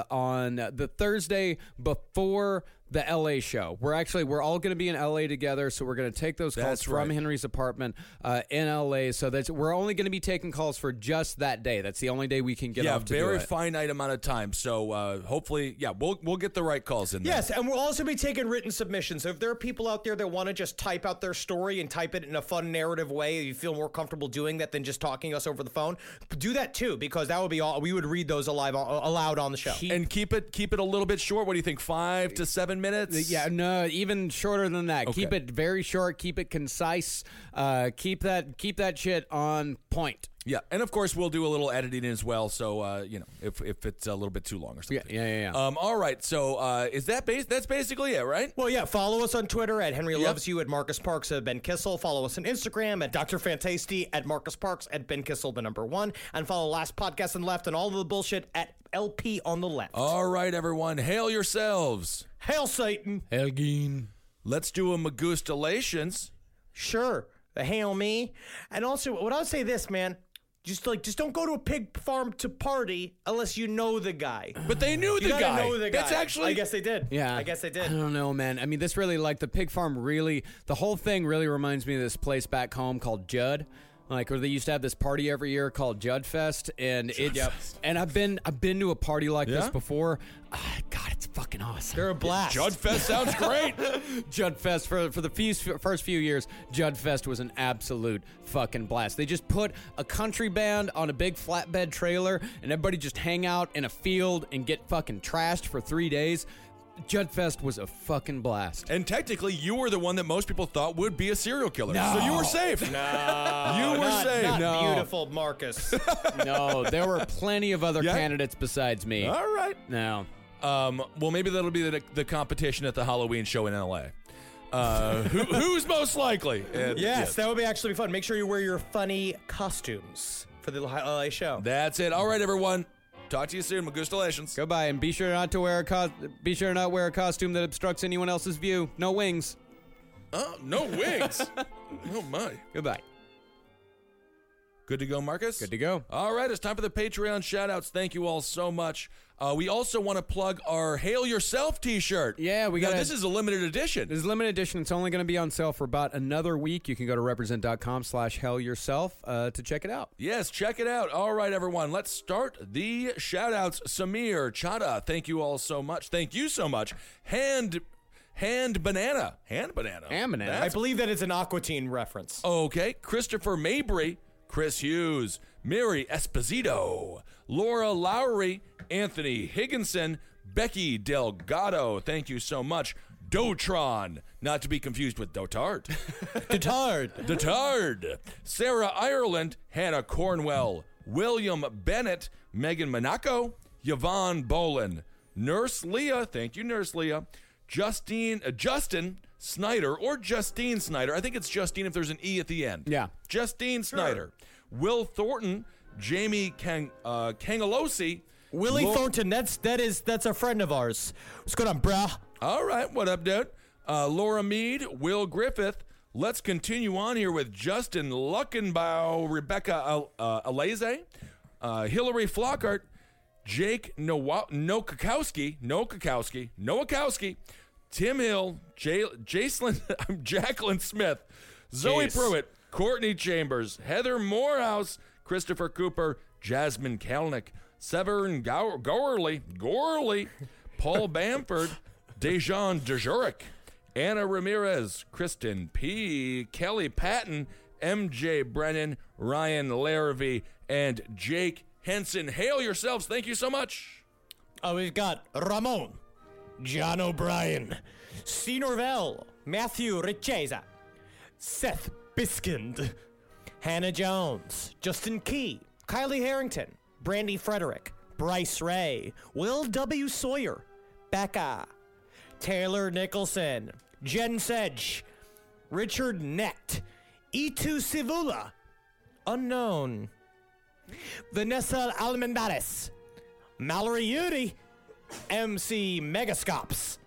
on the Thursday before the LA show. We're all going to be in LA together, so we're going to take those calls from Henry's apartment in LA. So we're only going to be taking calls for just that day. That's the only day we can get off to do it. Very finite amount of time. So hopefully, we'll get the right calls in there. Yes, and we'll also be taking written submissions. So if there are people out there that want to just type out their story and type it in a fun narrative way, you feel more comfortable doing that than just talking to us over the phone, do that too, because that would be all. We would read those aloud on the show. And keep it a little bit short. What do you think? 5 to 7 minutes? Yeah, no, even shorter than that. Okay. Keep it very short. Keep it concise. Keep that shit on point. Yeah, and of course we'll do a little editing as well. So if it's a little bit too long or something. Yeah. All right. So is that that's basically it, right? Well, yeah. Follow us on Twitter at Henry Loves You, at Marcus Parks, at Ben Kissel. Follow us on Instagram at Dr. Fantasty, at Marcus Parks, at Ben Kissel, the number 1, and follow Last Podcast on the Left and all of the bullshit at LP on the Left. All right, everyone, hail yourselves. Hail Satan. Elgin. Let's do a Magustalations. Sure. Hail me. And also, what I would say this, man. Just don't go to a pig farm to party unless you know the guy. But they knew the guy. You gotta know the guy. That's actually. I guess they did. Yeah. I guess they did. I don't know, man. I mean, this really, like, the pig farm really, the whole thing really reminds me of this place back home called Judd. Like, where they used to have this party every year called Judd Fest, and and I've been to a party like this before. God, it's fucking awesome. They're a blast. Judd Fest sounds great. Judd Fest for the first few years, Judd Fest was an absolute fucking blast. They just put a country band on a big flatbed trailer, and everybody just hang out in a field and get fucking trashed for 3 days. Judd Fest was a fucking blast. And technically, you were the one that most people thought would be a serial killer. No. So you were safe. No. You were safe. Not beautiful, Marcus. No, there were plenty of other candidates besides me. All right. No. Well, maybe that'll be the competition at the Halloween show in LA. Who's most likely? And, yes, that would actually be fun. Make sure you wear your funny costumes for the LA show. That's it. All right, everyone. Talk to you soon. Magustalations. Goodbye, and be sure not to wear a costume that obstructs anyone else's view. No wings. Oh, no wings. Oh my. Goodbye. Good to go, Marcus? Good to go. All right, it's time for the Patreon shout-outs. Thank you all so much. We also want to plug our Hail Yourself t-shirt. Yeah, we Now, got this is a limited edition. This is limited edition. It's only going to be on sale for about another week. You can go to represent.com/hellyourself to check it out. Yes, check it out. All right, everyone, let's start the shout-outs. Samir, Chada, thank you all so much. Thank you so much. Hand banana. Hand banana. I believe that it's an Aqua Teen reference. Okay. Christopher Mabry, Chris Hughes, Mary Esposito, Laura Lowry, Anthony Higginson, Becky Delgado. Thank you so much. Dotron, not to be confused with Dotard. Dotard. Sarah Ireland, Hannah Cornwell, William Bennett, Megan Monaco, Yvonne Bolin, Nurse Leah. Thank you, Nurse Leah. Justin Snyder or Justine Snyder. I think it's Justine if there's an E at the end. Yeah. Justine Snyder. Will Thornton, Jamie Kangelosi. Willie Thornton, that's a friend of ours. What's going on, brah? All right, what up, dude? Laura Mead, Will Griffith. Let's continue on here with Justin Luckenbauer, Rebecca Alaze, Hillary Flockhart, Jake Nowakowski, Tim Hill, Jacqueline Smith, Zoe Pruitt, Courtney Chambers, Heather Morehouse, Christopher Cooper, Jasmine Kalnick, Severn Gorley, Paul Bamford, Dejan Dejuric, Anna Ramirez, Kristen P., Kelly Patton, MJ Brennan, Ryan Larrabee, and Jake Henson. Hail yourselves. Thank you so much. We've got Ramon, John O'Brien, C. Norvell, Matthew Richeza, Seth Biskind, Hannah Jones, Justin Key, Kylie Harrington, Brandy Frederick, Bryce Ray, Will W. Sawyer, Becca, Taylor Nicholson, Jen Sedge, Richard Nett, Itu Sivula, Unknown, Vanessa Almendares, Mallory Udy, MC Megascops,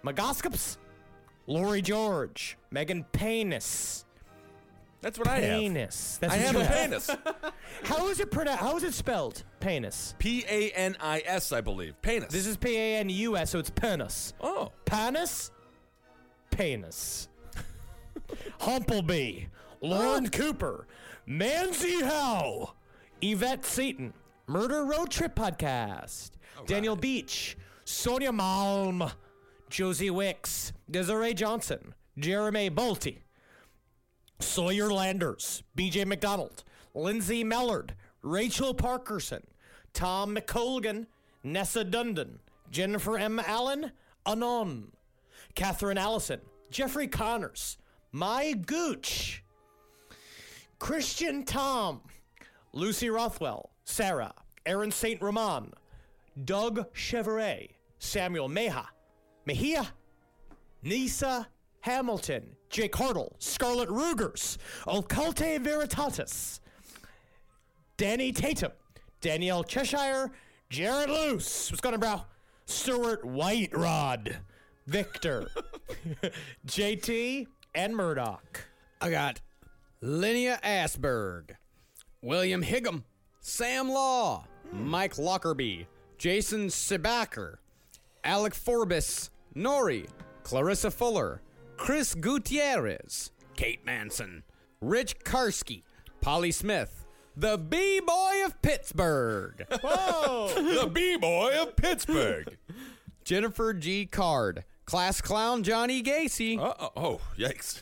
Lori George, Megan Panis. That's what I have. Panis. I have a penis. How is it pronounced? How is it spelled? Panis. Panis, I believe. Penis. This is Panus, so it's penis. Oh. Panis? Penis. Humplebee, Lauren Cooper, Manzi Howe, Yvette Seaton, Murder Road Trip Podcast, Daniel Beach, Sonia Malm, Josie Wicks, Desiree Johnson, Jeremy Bolte, Sawyer Landers, BJ McDonald, Lindsay Mellard, Rachel Parkerson, Tom McColgan, Nessa Dundon, Jennifer M. Allen, Anon, Catherine Allison, Jeffrey Connors, My Gooch, Christian Tom, Lucy Rothwell, Sarah, Aaron St. Roman, Doug Chevrolet, Samuel Mejia, Nisa Hamilton, Jake Hartle, Scarlett Rugers, Occulte Veritatis, Danny Tatum, Danielle Cheshire, Jared Luce, what's going on, bro? Stuart Whiterod, Victor, JT, and Murdoch. I got Linnea Asberg, William Higgum, Sam Law, Mike Lockerbie, Jason Sebacker, Alec Forbes, Nori, Clarissa Fuller, Chris Gutierrez, Kate Manson, Rich Karski, Polly Smith, the B-Boy of Pittsburgh. Whoa! The B-Boy of Pittsburgh. Jennifer G. Card, Class Clown Johnny Gacy. Oh, yikes.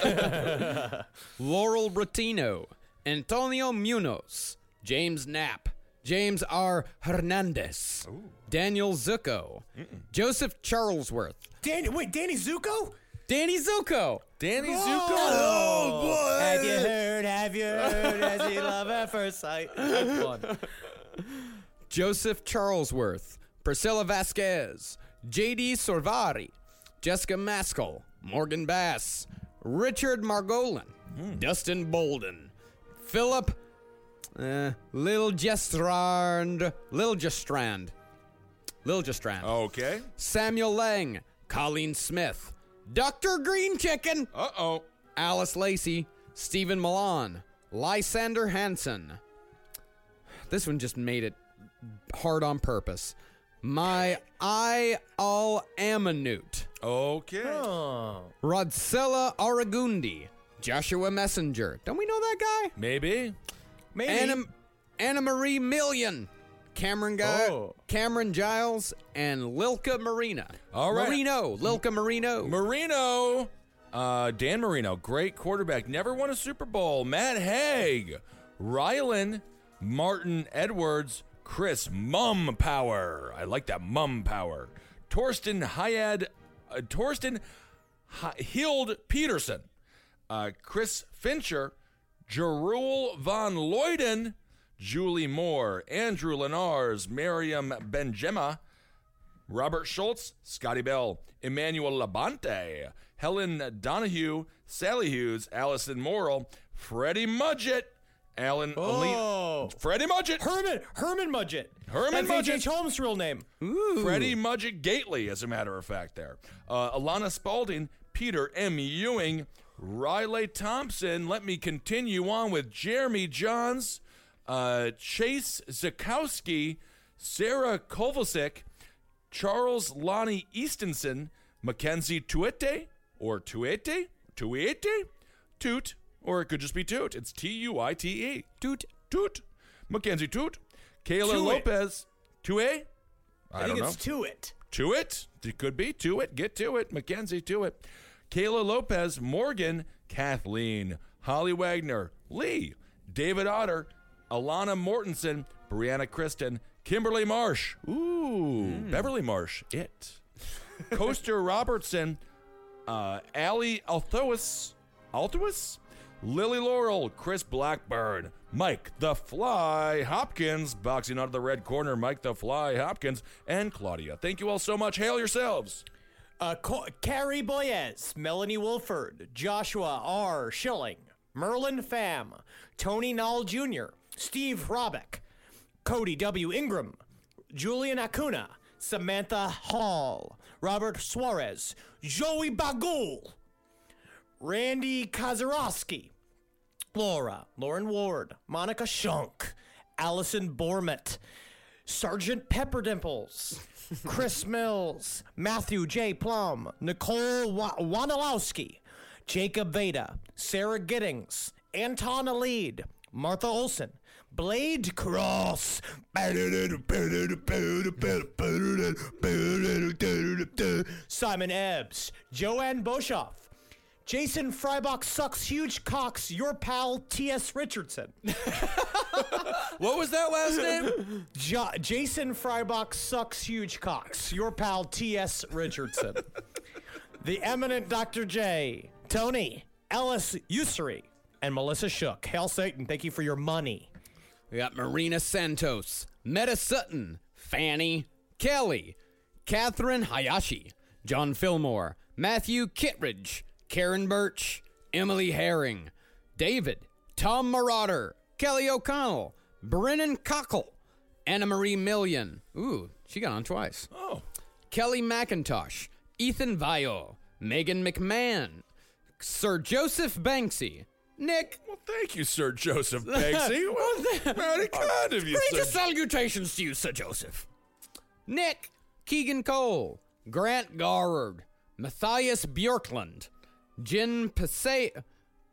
Laurel Rotino, Antonio Munoz, James Knapp, James R. Hernandez, Daniel Zucco, Joseph Charlesworth. Danny Zuko? Danny Zuko. Danny Zuko. Oh, boy. Have you heard, as you love at first sight? That's fun. Joseph Charlesworth, Priscilla Vasquez, J.D. Sorvari, Jessica Maskell, Morgan Bass, Richard Margolin, Dustin Bolden, Philip Lil Gestrand, Okay. Samuel Lang, Colleen Smith, Dr. Green Chicken, Uh-oh. Alice Lacey, Stephen Milan, Lysander Hansen. This one just made it hard on purpose. My I all Amanute. Okay. Rodsella Aragundi. Joshua Messenger. Don't we know that guy? Maybe. Anna Marie Million. Cameron Giles and Lilka Marina. All right. Lilka Marino. Dan Marino, great quarterback, never won a Super Bowl. Matt Haig, Rylan, Martin Edwards, Chris Mum Power. I like that Mum Power. Torsten Hild Peterson, Chris Fincher, Jerul von Luyden, Julie Moore, Andrew Lenars, Miriam Benjema, Robert Schultz, Scotty Bell, Emmanuel Labonte, Helen Donahue, Sally Hughes, Allison Morrill, Freddie Mudgett, Alan Freddie Mudgett. Herman Mudgett. Herman That's Mudgett. H. Holmes' real name. Freddie Mudgett Gately, as a matter of fact, there. Alana Spalding, Peter M. Ewing, Riley Thompson. Let me continue on with Jeremy Johns, Chase Zakowski, Sarah Kovalsik, Charles Lonnie Eastonson, Mackenzie Tuete, or Tuete, Toot, or it could just be Toot. It's Tuite. Toot. Mackenzie Toot. Kayla Lopez. Tue? I don't know. It's Tuit. Tuit? It could be Tuit. Get to it. Mackenzie Tuit. Kayla Lopez. Morgan. Kathleen. Holly Wagner. Lee. David Otter. Alana Mortensen. Brianna Kristen. Kimberly Marsh. Beverly Marsh. Coaster Robertson. Allie Althuis. Lily Laurel. Chris Blackburn. Mike the Fly Hopkins. Boxing out of the red corner. Mike the Fly Hopkins. And Claudia. Thank you all so much. Hail yourselves. Carrie Boyez, Melanie Wolford, Joshua R. Schilling, Merlin Pham, Tony Knoll Jr., Steve Robick, Cody W. Ingram, Julian Acuna, Samantha Hall, Robert Suarez, Joey Bagul, Randy Kazarowski, Lauren Ward, Monica Shunk, Allison Bormett, Sergeant Pepperdimples, Chris Mills, Matthew J. Plum, Nicole Wanilowski, Jacob Veda, Sarah Giddings, Anton Alid, Martha Olson, Blade Cross, Simon Ebbs, Joanne Boshoff, Jason Freibach sucks huge cocks, your pal T.S. Richardson. What was that last name? Jason Freibach sucks huge cocks, your pal T.S. Richardson. The eminent Dr. J, Tony, Ellis Ussery, and Melissa Shook. Hail Satan, thank you for your money. We got Marina Santos, Meta Sutton, Fanny, Kelly, Catherine Hayashi, John Fillmore, Matthew Kittredge, Karen Birch, Emily Herring, David, Tom Marauder, Kelly O'Connell, Brennan Cockle, Anna Marie Million. Ooh, she got on twice. Oh. Kelly McIntosh, Ethan Vio, Megan McMahon, Sir Joseph Banksy, Nick. Well, thank you, Sir Joseph Banksy. Well, very kind of you, Great sir. salutations to you, Sir Joseph. Nick, Keegan Cole, Grant Garrard, Matthias Bjorkland, Jen Piasecki,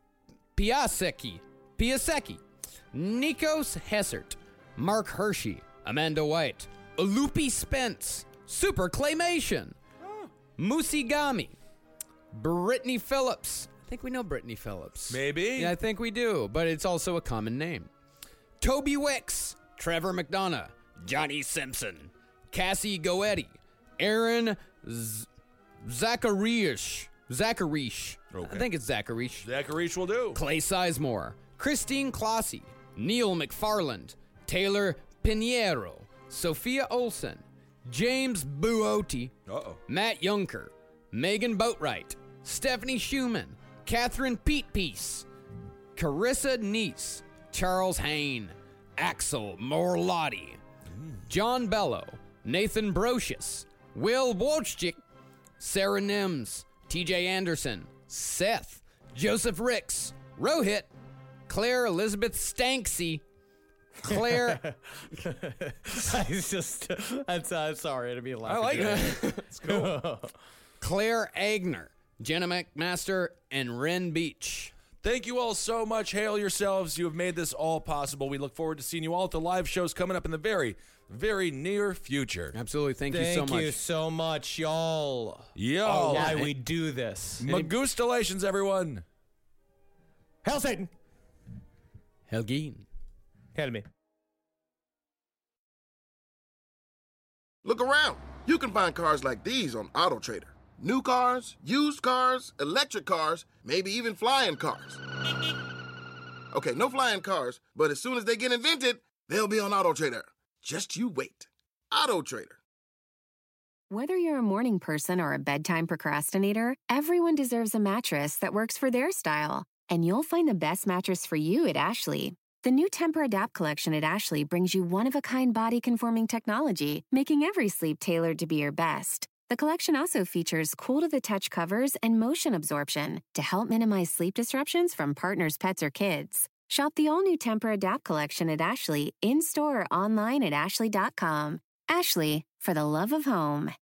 Nikos Hessert, Mark Hershey, Amanda White, Ulupi Spence, Super Claymation, Musigami, Brittany Phillips. I think we know Brittany Phillips. Maybe. Yeah, I think we do, but it's also a common name. Toby Wicks, Trevor McDonough, Johnny Simpson, Cassie Goetti, Aaron Zacharish. Okay. I think it's Zacharish. Zacharish will do. Clay Sizemore, Christine Clossy, Neil McFarland, Taylor Pinheiro, Sophia Olson, James Buoti, Matt Junker, Megan Boatwright, Stephanie Schumann, Catherine Peatpiece, Carissa Neese, Charles Hain, Axel Morlotti, John Bello, Nathan Brocious, Will Wojcik, Sarah Nims, TJ Anderson, Seth, Joseph Ricks, Rohit, Claire Elizabeth Stanksy. Claire. It's just, I'm sorry to be laughing. I like it. It's cool. Claire Agner, Jenna McMaster, and Ren Beach. Thank you all so much. Hail yourselves. You have made this all possible. We look forward to seeing you all at the live shows coming up in the very, very near future. Absolutely. Thank you so much. Thank you so much, y'all. Yo. Why we do this. Magustalations, everyone. Hail Satan. Helgeen. Hail me. Look around. You can find cars like these on AutoTrader. New cars, used cars, electric cars, maybe even flying cars. Okay, no flying cars, but as soon as they get invented, they'll be on AutoTrader. Just you wait. AutoTrader. Whether you're a morning person or a bedtime procrastinator, everyone deserves a mattress that works for their style. And you'll find the best mattress for you at Ashley. The new Temper-Adapt collection at Ashley brings you one-of-a-kind body-conforming technology, making every sleep tailored to be your best. The collection also features cool-to-the-touch covers and motion absorption to help minimize sleep disruptions from partners, pets, or kids. Shop the all-new Temper-Adapt collection at Ashley, in-store or online at ashley.com. Ashley, for the love of home.